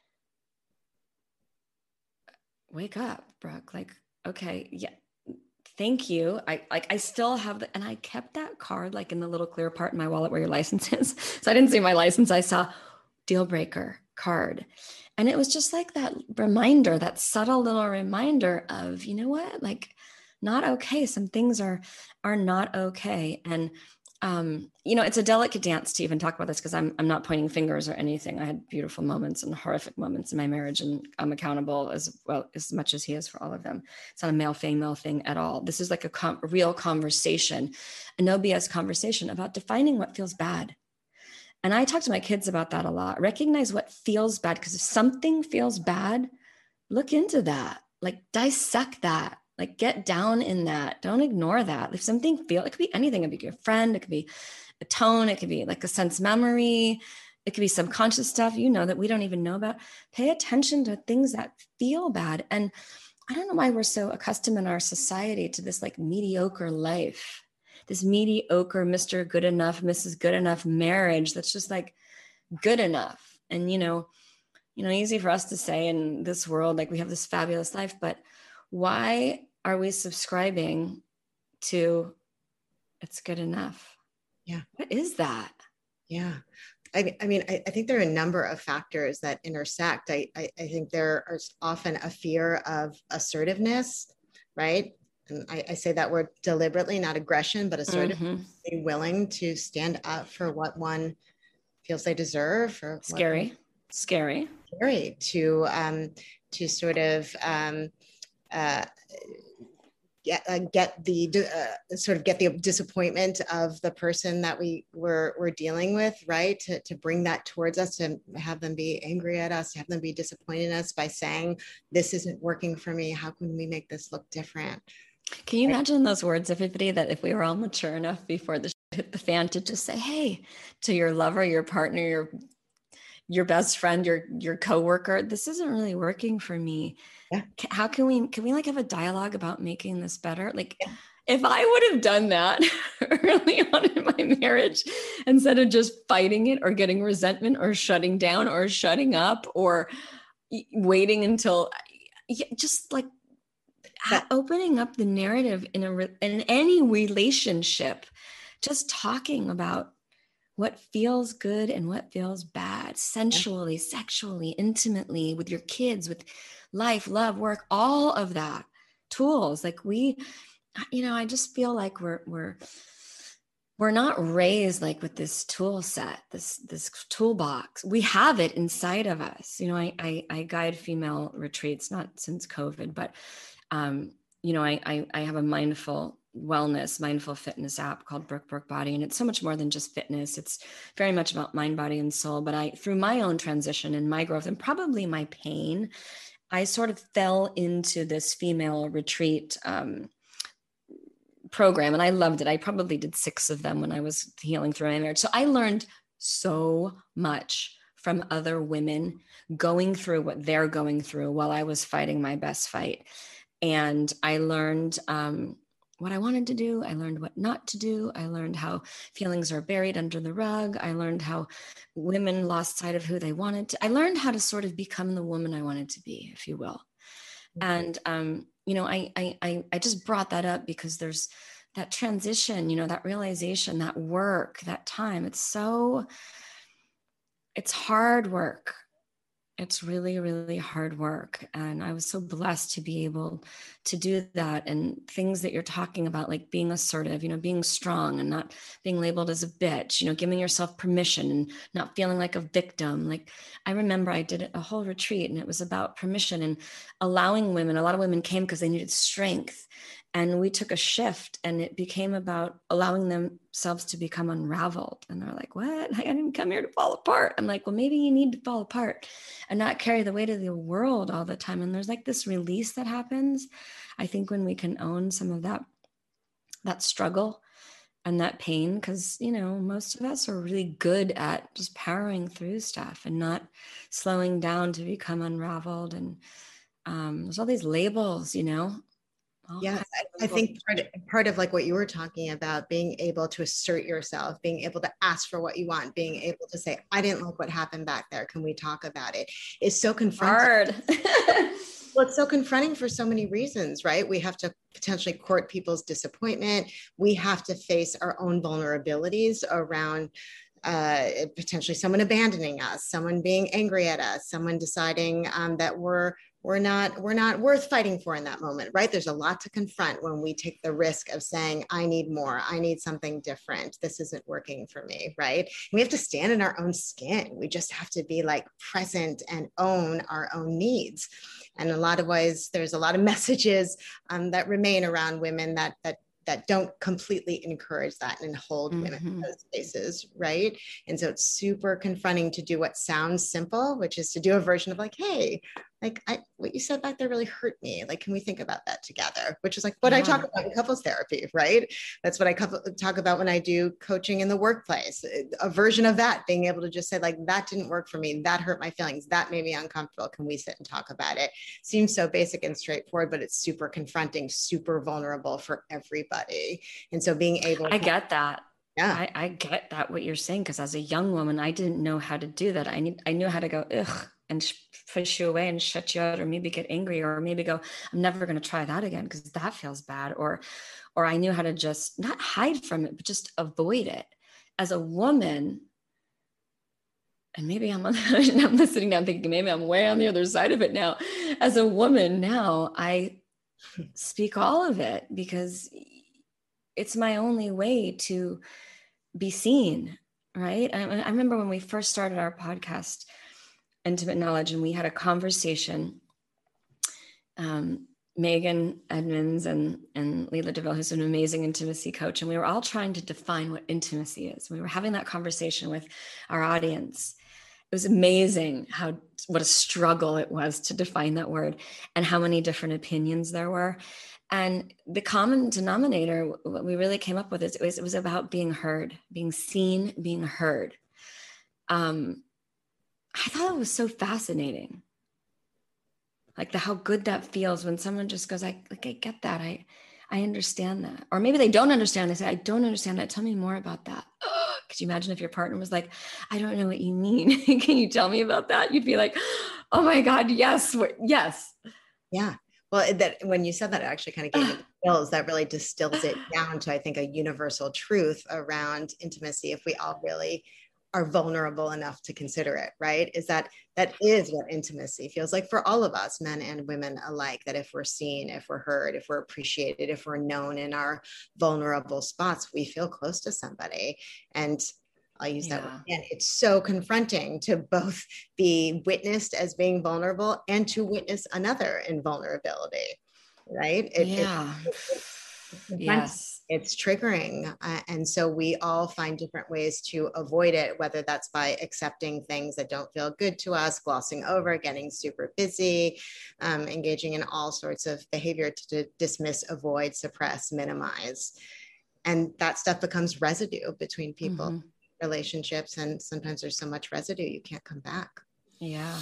wake up, Brooke. Like, okay, yeah. Thank you. I like, I still have the, and I kept that card like in the little clear part in my wallet where your license is. So I didn't see my license. I saw deal breaker card. And it was just like that reminder, that subtle little reminder of, you know what, like not okay. Some things are, are not okay. And, um, you know, it's a delicate dance to even talk about this because I'm, I'm not pointing fingers or anything. I had beautiful moments and horrific moments in my marriage, and I'm accountable as well, as much as he is for all of them. It's not a male female thing at all. This is like a, com- a real conversation, a no B S conversation about defining what feels bad. And I talk to my kids about that a lot. Recognize what feels bad, because if something feels bad, look into that, like dissect that. Like get down in that. Don't ignore that. If something feels, it could be anything. It could be your friend. It could be a tone. It could be like a sense memory. It could be subconscious stuff, you know, that we don't even know about. Pay attention to things that feel bad. And I don't know why we're so accustomed in our society to this like mediocre life, this mediocre Mister Good Enough, Missus Good Enough marriage. That's just like good enough. And, you know, you know, easy for us to say in this world, like we have this fabulous life, but why are we subscribing to it's good enough? Yeah. What is that? Yeah. I, I mean, I, I think there are a number of factors that intersect. I, I, I think there is often a fear of assertiveness, right? And I, I say that word deliberately, not aggression, but assertive, mm-hmm. Being willing to stand up for what one feels they deserve. Or scary, one, scary, scary to, um, to sort of, um, uh, get, uh, get the uh, sort of get the disappointment of the person that we were, were dealing with, right? To, to bring that towards us, to have them be angry at us, to have them be disappointed in us by saying, this isn't working for me. How can we make this look different? Can you right? imagine those words, everybody, that if we were all mature enough before the shit hit the fan to just say, hey, to your lover, your partner, your your best friend, your your coworker, this isn't really working for me. Yeah. How can we, can we like have a dialogue about making this better? Like yeah. If I would have done that early on in my marriage, instead of just fighting it or getting resentment or shutting down or shutting up or waiting until just like yeah. opening up the narrative in a, in any relationship, just talking about what feels good and what feels bad, sensually, yeah. sexually, intimately, with your kids, with life, love, work, all of that tools. Like we, you know, I just feel like we're, we're, we're not raised like with this tool set, this, this toolbox. We have it inside of us. You know, I, I, I guide female retreats, not since COVID, but, um, you know, I, I, I have a mindful wellness, mindful fitness app called Brooke Brooke Body. And it's so much more than just fitness. It's very much about mind, body, and soul. But I, through my own transition and my growth and probably my pain, I sort of fell into this female retreat um, program. And I loved it. I probably did six of them when I was healing through my marriage. So I learned so much from other women going through what they're going through while I was fighting my best fight. And I learned, um, what I wanted to do. I learned what not to do. I learned how feelings are buried under the rug. I learned how women lost sight of who they wanted to. I learned how to sort of become the woman I wanted to be, if you will. And, um, you know, I, I, I, I just brought that up because there's that transition, you know, that realization, that work, that time. It's so, it's hard work. It's really, really hard work. And I was so blessed to be able to do that. And things that you're talking about, like being assertive, you know, being strong and not being labeled as a bitch, you know, giving yourself permission and not feeling like a victim. Like I remember I did a whole retreat and it was about permission and allowing women. A lot of women came because they needed strength. And we took a shift and it became about allowing themselves to become unraveled. And they're like, what? I didn't come here to fall apart. I'm like, well, maybe you need to fall apart and not carry the weight of the world all the time. And there's like this release that happens. I think when we can own some of that, that struggle and that pain, because, you know, most of us are really good at just powering through stuff and not slowing down to become unraveled. And um, there's all these labels, you know. Oh, yes, I, I think part of, part of like what you were talking about, being able to assert yourself, being able to ask for what you want, being able to say, I didn't like what happened back there. Can we talk about it? Is so confronting. Hard. Well, it's so confronting for so many reasons, right? We have to potentially court people's disappointment. We have to face our own vulnerabilities around uh, potentially someone abandoning us, someone being angry at us, someone deciding um, that we're We're not, we're not worth fighting for in that moment, right? There's a lot to confront when we take the risk of saying, I need more, I need something different. This isn't working for me, right? And we have to stand in our own skin. We just have to be like present and own our own needs. And in a lot of ways, there's a lot of messages um, that remain around women that, that that don't completely encourage that and hold mm-hmm. women in those spaces, right? And so it's super confronting to do what sounds simple, which is to do a version of like, hey, like I, what you said back there really hurt me. Like, can we think about that together? Which is like what yeah. I talk about in couples therapy, right? That's what I talk about when I do coaching in the workplace, a version of that, being able to just say like, that didn't work for me. That hurt my feelings. That made me uncomfortable. Can we sit and talk about it? Seems so basic and straightforward, but it's super confronting, super vulnerable for everybody. And so being able to- I get that. Yeah, I, I get that what you're saying, because as a young woman, I didn't know how to do that. I need, I knew how to go, ugh, and sh- push you away and shut you out, or maybe get angry, or maybe go, I'm never going to try that again because that feels bad. Or, or I knew how to just not hide from it, but just avoid it. As a woman, and maybe I'm, I'm listening now thinking maybe I'm way on the other side of it now. As a woman now, I speak all of it because it's my only way to be seen, right? I, I remember when we first started our podcast, Intimate Knowledge, and we had a conversation, um, Megan Edmonds and, and Leila DeVille, who's an amazing intimacy coach, and we were all trying to define what intimacy is. We were having that conversation with our audience. It was amazing how, what a struggle it was to define that word and how many different opinions there were. And the common denominator, what we really came up with is it was, it was about being heard, being seen, being heard. Um, I thought it was so fascinating. Like the, how good that feels when someone just goes, I like, I get that. I, I understand that. Or maybe they don't understand. They say, I don't understand that. Tell me more about that. Oh, could you imagine if your partner was like, I don't know what you mean. Can you tell me about that? You'd be like, oh my God, yes. Yes. Yeah. Well, that when you said that, it actually kind of gave me the chills. That really distills it down to, I think, a universal truth around intimacy. If we all really are vulnerable enough to consider it, right? Is that that is what intimacy feels like for all of us, men and women alike, that if we're seen, if we're heard, if we're appreciated, if we're known in our vulnerable spots, we feel close to somebody. And I'll use that yeah. word again. It's so confronting to both be witnessed as being vulnerable and to witness another in vulnerability, right? It, yeah. It, it, it, yes. It's triggering. Uh, and so we all find different ways to avoid it, whether that's by accepting things that don't feel good to us, glossing over, getting super busy, um, engaging in all sorts of behavior to d- dismiss, avoid, suppress, minimize. And that stuff becomes residue between people. Mm-hmm. Relationships, and sometimes there's so much residue you can't come back. Yeah.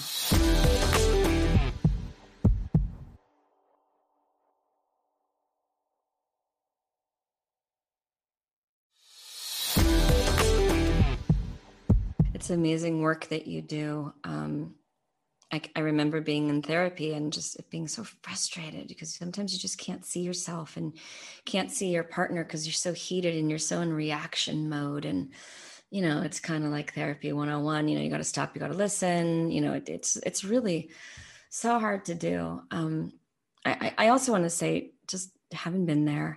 It's amazing work that you do. Um, I, I remember being in therapy and just being so frustrated because sometimes you just can't see yourself and can't see your partner because you're so heated and you're so in reaction mode. And, you know, it's kind of like therapy one oh one, you know, you got to stop, you got to listen, you know, it, it's, it's really so hard to do. Um, I, I also want to say, just having been there,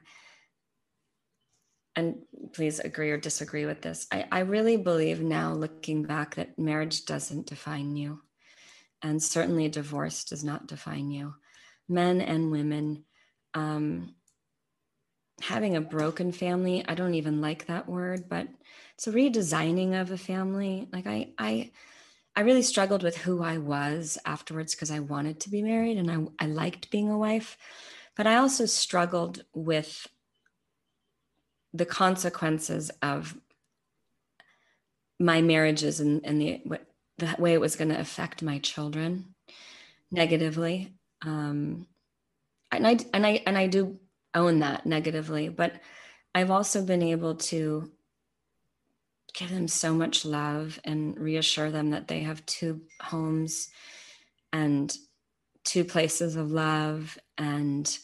and please agree or disagree with this, I, I really believe now, looking back, that marriage doesn't define you. And certainly divorce does not define you. Men and women, um, having a broken family, I don't even like that word, but it's a redesigning of a family. Like I, I, I really struggled with who I was afterwards because I wanted to be married and I, I liked being a wife, but I also struggled with the consequences of my marriages and, and the, what, the way it was going to affect my children negatively. Um, and I, and I, and I do own that negatively, but I've also been able to give them so much love and reassure them that they have two homes and two places of love. And,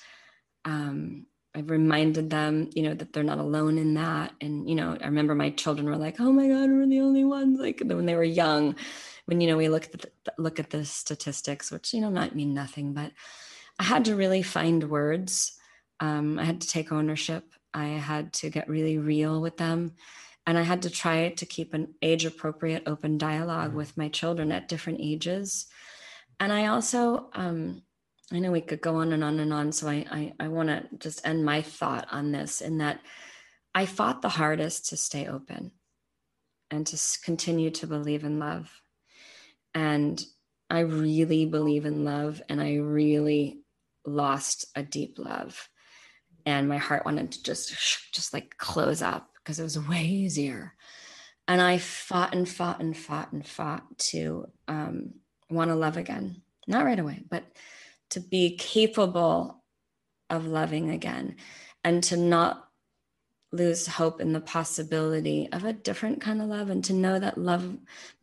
um, I've reminded them, you know, that they're not alone in that. And, you know, I remember my children were like, oh my God, we're the only ones, like when they were young, when, you know, we look at the, look at the statistics, which, you know, might mean nothing, but I had to really find words. Um, I had to take ownership. I had to get really real with them. And I had to try to keep an age appropriate open dialogue with my children at different ages. And I also, um, I know we could go on and on and on. So I, I, I want to just end my thought on this, in that I fought the hardest to stay open and to continue to believe in love. And I really believe in love, and I really lost a deep love. And my heart wanted to just, just like close up because it was way easier. And I fought and fought and fought and fought to um, want to love again. Not right away, but to be capable of loving again, and to not lose hope in the possibility of a different kind of love, and to know that love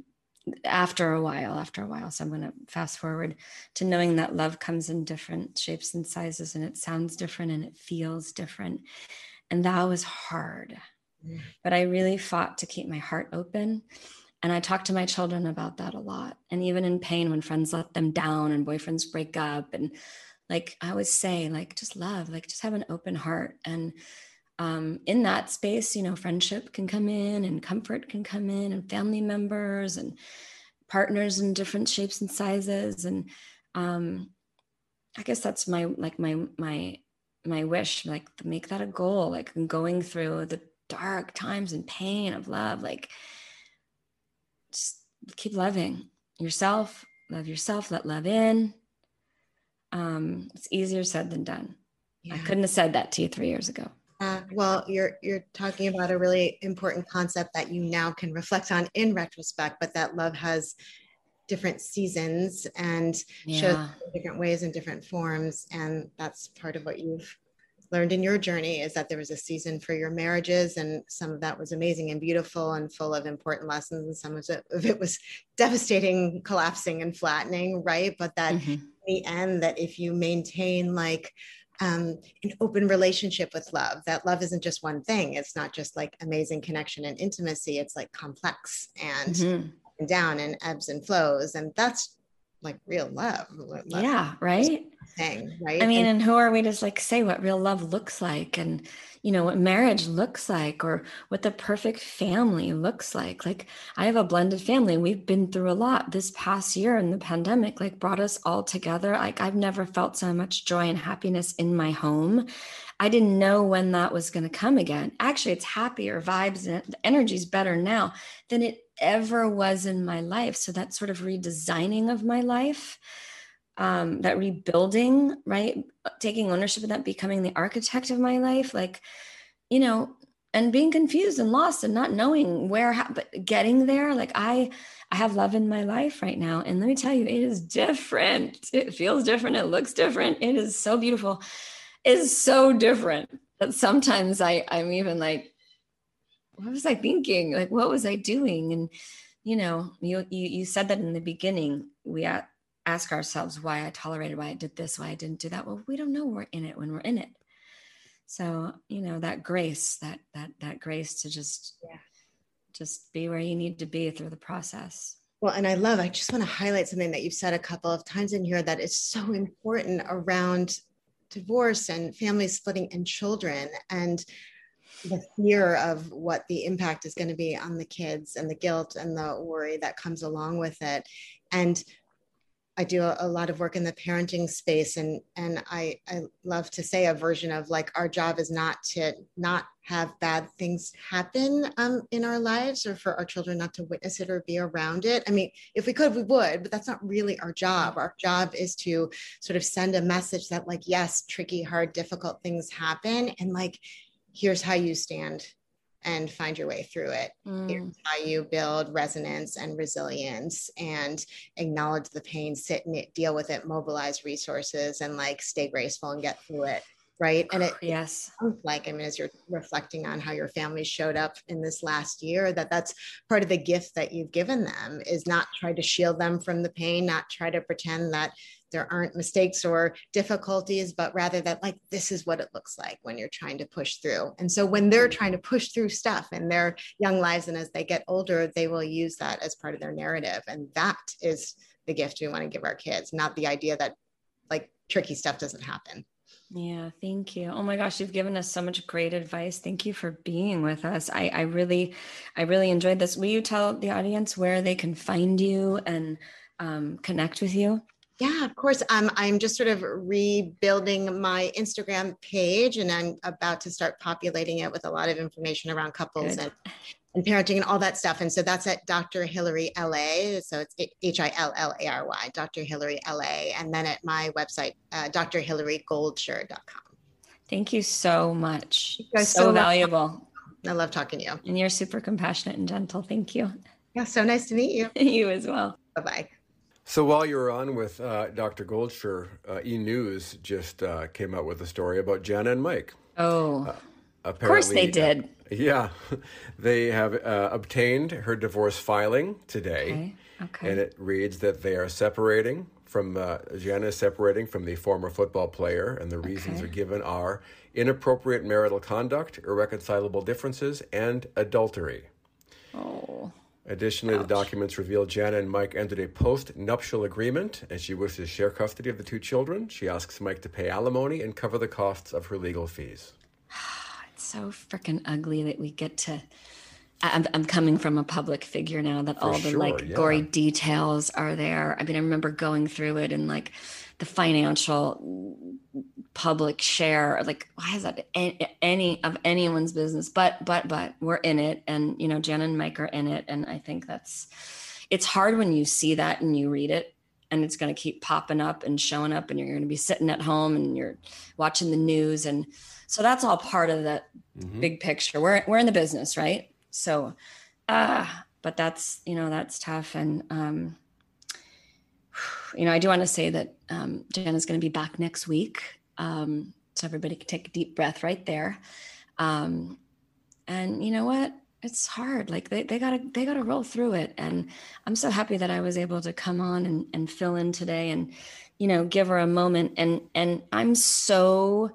after a while, after a while, so I'm going to fast forward to knowing that love comes in different shapes and sizes, and it sounds different and it feels different. And that was hard, mm. but I really fought to keep my heart open. And I talk to my children about that a lot. And even in pain, when friends let them down and boyfriends break up, and like, I always say, like, just love, like, just have an open heart. And um, in that space, you know, friendship can come in, and comfort can come in, and family members and partners in different shapes and sizes. And um, I guess that's my, like my, my, my wish, like to make that a goal, like going through the dark times and pain of love, like, just keep loving yourself, love yourself, let love in. Um, it's easier said than done. Yeah. I couldn't have said that to you three years ago. Uh, well, you're you're talking about a really important concept that you now can reflect on in retrospect, but that love has different seasons and yeah. shows different ways and different forms. And that's part of what you've learned in your journey, is that there was a season for your marriages, and some of that was amazing and beautiful and full of important lessons, and some of it, of it was devastating, collapsing and flattening, right? But that mm-hmm. in the end, that if you maintain like um, an open relationship with love, that love isn't just one thing. It's not just like amazing connection and intimacy. It's like complex and mm-hmm. up and down and ebbs and flows. And that's like real love. love yeah. Right. Thing, right. I mean, and, and who are we to like say what real love looks like, and, you know, what marriage looks like, or what the perfect family looks like. Like, I have a blended family. We've been through a lot this past year, and the pandemic like brought us all together. Like, I've never felt so much joy and happiness in my home. I didn't know when that was going to come again. Actually, it's happier vibes, and the energy's better now than it ever was in my life. So that sort of redesigning of my life, um, that rebuilding, right? Taking ownership of that, becoming the architect of my life, like, you know, and being confused and lost and not knowing where, how, but getting there. Like I, I have love in my life right now. And let me tell you, it is different. It feels different. It looks different. It is so beautiful. It is so different that sometimes I, I'm even like, what was I thinking? Like, what was I doing? And, you know, you, you, you said that in the beginning, we, uh, ask ourselves why I tolerated, why I did this, why I didn't do that. Well, we don't know we're in it when we're in it. So, you know, that grace, that, that, that grace to just, yeah. just be where you need to be through the process. Well, and I love, I just want to highlight something that you've said a couple of times in here that is so important around divorce and family splitting and children, and the fear of what the impact is going to be on the kids and the guilt and the worry that comes along with it. And I do a, a lot of work in the parenting space, and, and I, I love to say a version of like, our job is not to not have bad things happen um, in our lives, or for our children not to witness it or be around it. I mean, if we could, we would, but that's not really our job. Our job is to sort of send a message that like, yes, tricky, hard, difficult things happen. And like, here's how you stand and find your way through it. Mm. Here's how you build resonance and resilience and acknowledge the pain, sit in it, deal with it, mobilize resources, and like stay graceful and get through it. Right. And it, yes, it sounds like, I mean, as you're reflecting on how your family showed up in this last year, that that's part of the gift that you've given them, is not try to shield them from the pain, not try to pretend that there aren't mistakes or difficulties, but rather that like, this is what it looks like when you're trying to push through. And so when they're trying to push through stuff in their young lives, and as they get older, they will use that as part of their narrative. And that is the gift we want to give our kids, not the idea that like tricky stuff doesn't happen. Yeah, thank you. Oh my gosh, you've given us so much great advice. Thank you for being with us. I, I really, I really enjoyed this. Will you tell the audience where they can find you and um, connect with you? Yeah, of course. Um, I'm just sort of rebuilding my Instagram page, and I'm about to start populating it with a lot of information around couples and, and parenting and all that stuff. And so that's at Doctor Hillary L A. So it's H I L L A R Y, Doctor Hillary L A. And then at my website, uh, D R Hillary Goldshire dot com. Thank you so much. You guys so so valuable. I love talking to you. And you're super compassionate and gentle. Thank you. Yeah, so nice to meet you. You as well. Bye-bye. So while you were on with uh, Doctor Goldshire, uh, E! News just uh, came out with a story about Jenna and Mike. Oh, uh, of course they did. Uh, yeah, they have uh, obtained her divorce filing today. Okay. Okay. And it reads that they are separating from, uh, Jenna is separating from the former football player, and the reasons Okay. are given are inappropriate marital conduct, irreconcilable differences, and adultery. Oh. Additionally, Ouch. the documents reveal Jenna and Mike entered a post-nuptial agreement, and she wishes to share custody of the two children. She asks Mike to pay alimony and cover the costs of her legal fees. It's so freaking ugly that we get to... I'm, I'm coming from a public figure now, that For all the sure, like yeah. gory details are there. I mean, I remember going through it and like the financial public share, like, why is that any, any of anyone's business? But, but, but we're in it. And, you know, Jen and Mike are in it. And I think that's, it's hard when you see that and you read it, and it's going to keep popping up and showing up, and you're going to be sitting at home and you're watching the news. And so that's all part of that mm-hmm. big picture. We're, we're in the business, right? So, uh, but that's, you know, that's tough. And, um, you know, I do want to say that um, Jen is going to be back next week. Um, so everybody can take a deep breath right there. Um, and you know what? It's hard. Like they, they gotta, they gotta roll through it. And I'm so happy that I was able to come on and, and fill in today and, you know, give her a moment. And, and I'm so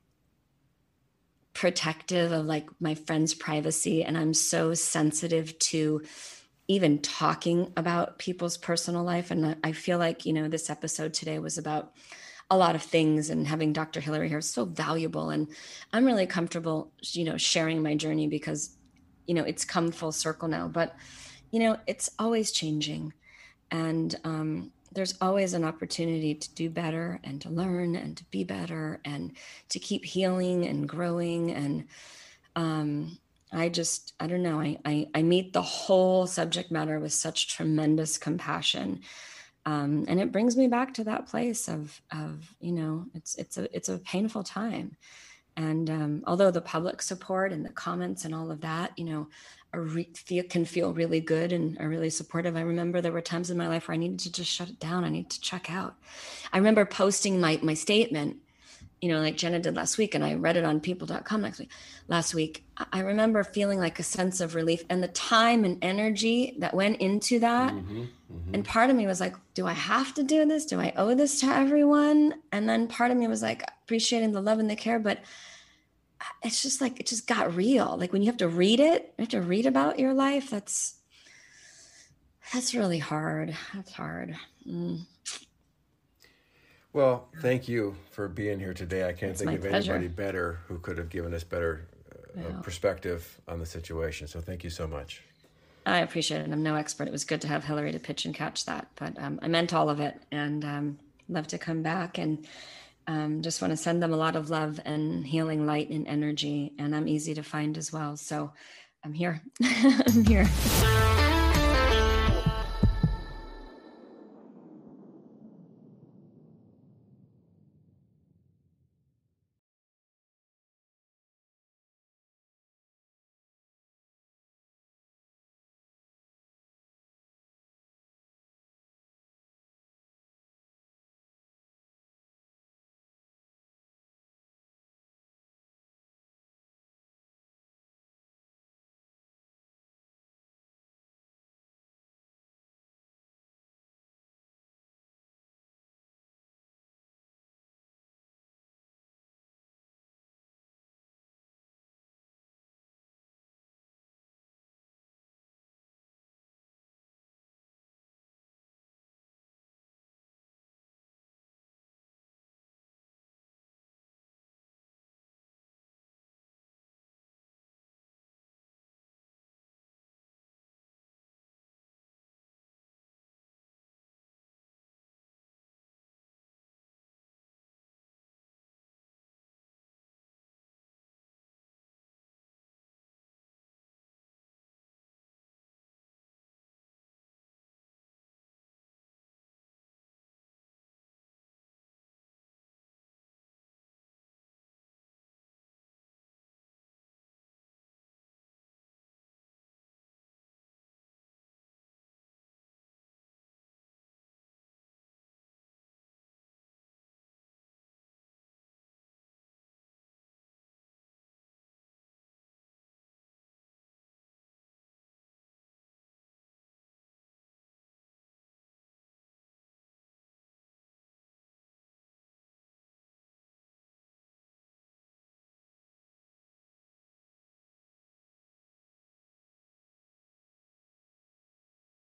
protective of like my friend's privacy. And I'm so sensitive to even talking about people's personal life. And I feel like, you know, this episode today was about a lot of things, and having Doctor Hillary here is so valuable. And I'm really comfortable, you know, sharing my journey because, you know, it's come full circle now, but, you know, it's always changing. And um, there's always an opportunity to do better and to learn and to be better and to keep healing and growing. And um, I just, I don't know, I, I, I meet the whole subject matter with such tremendous compassion. Um, and it brings me back to that place of, of, you know, it's, it's a, it's a painful time. And um, although the public support and the comments and all of that, you know, are re- feel, can feel really good and are really supportive. I remember there were times in my life where I needed to just shut it down. I needed to check out. I remember posting my, my statement you know, like Jenna did last week, and I read it on people dot com next week, last week, I remember feeling like a sense of relief, and the time and energy that went into that. Mm-hmm, mm-hmm. And part of me was like, do I have to do this? Do I owe this to everyone? And then part of me was like, appreciating the love and the care, but it's just like, it just got real. Like when you have to read it, you have to read about your life. That's, that's really hard. That's hard. Mm. Well, thank you for being here today. I can't It's think my of pleasure. anybody better who could have given us better uh, Yeah. perspective on the situation. So thank you so much. I appreciate it. I'm no expert. It was good to have Hillary to pitch and catch that, but um, I meant all of it, and um, love to come back, and um, just want to send them a lot of love and healing light and energy. And I'm easy to find as well. So I'm here. I'm here.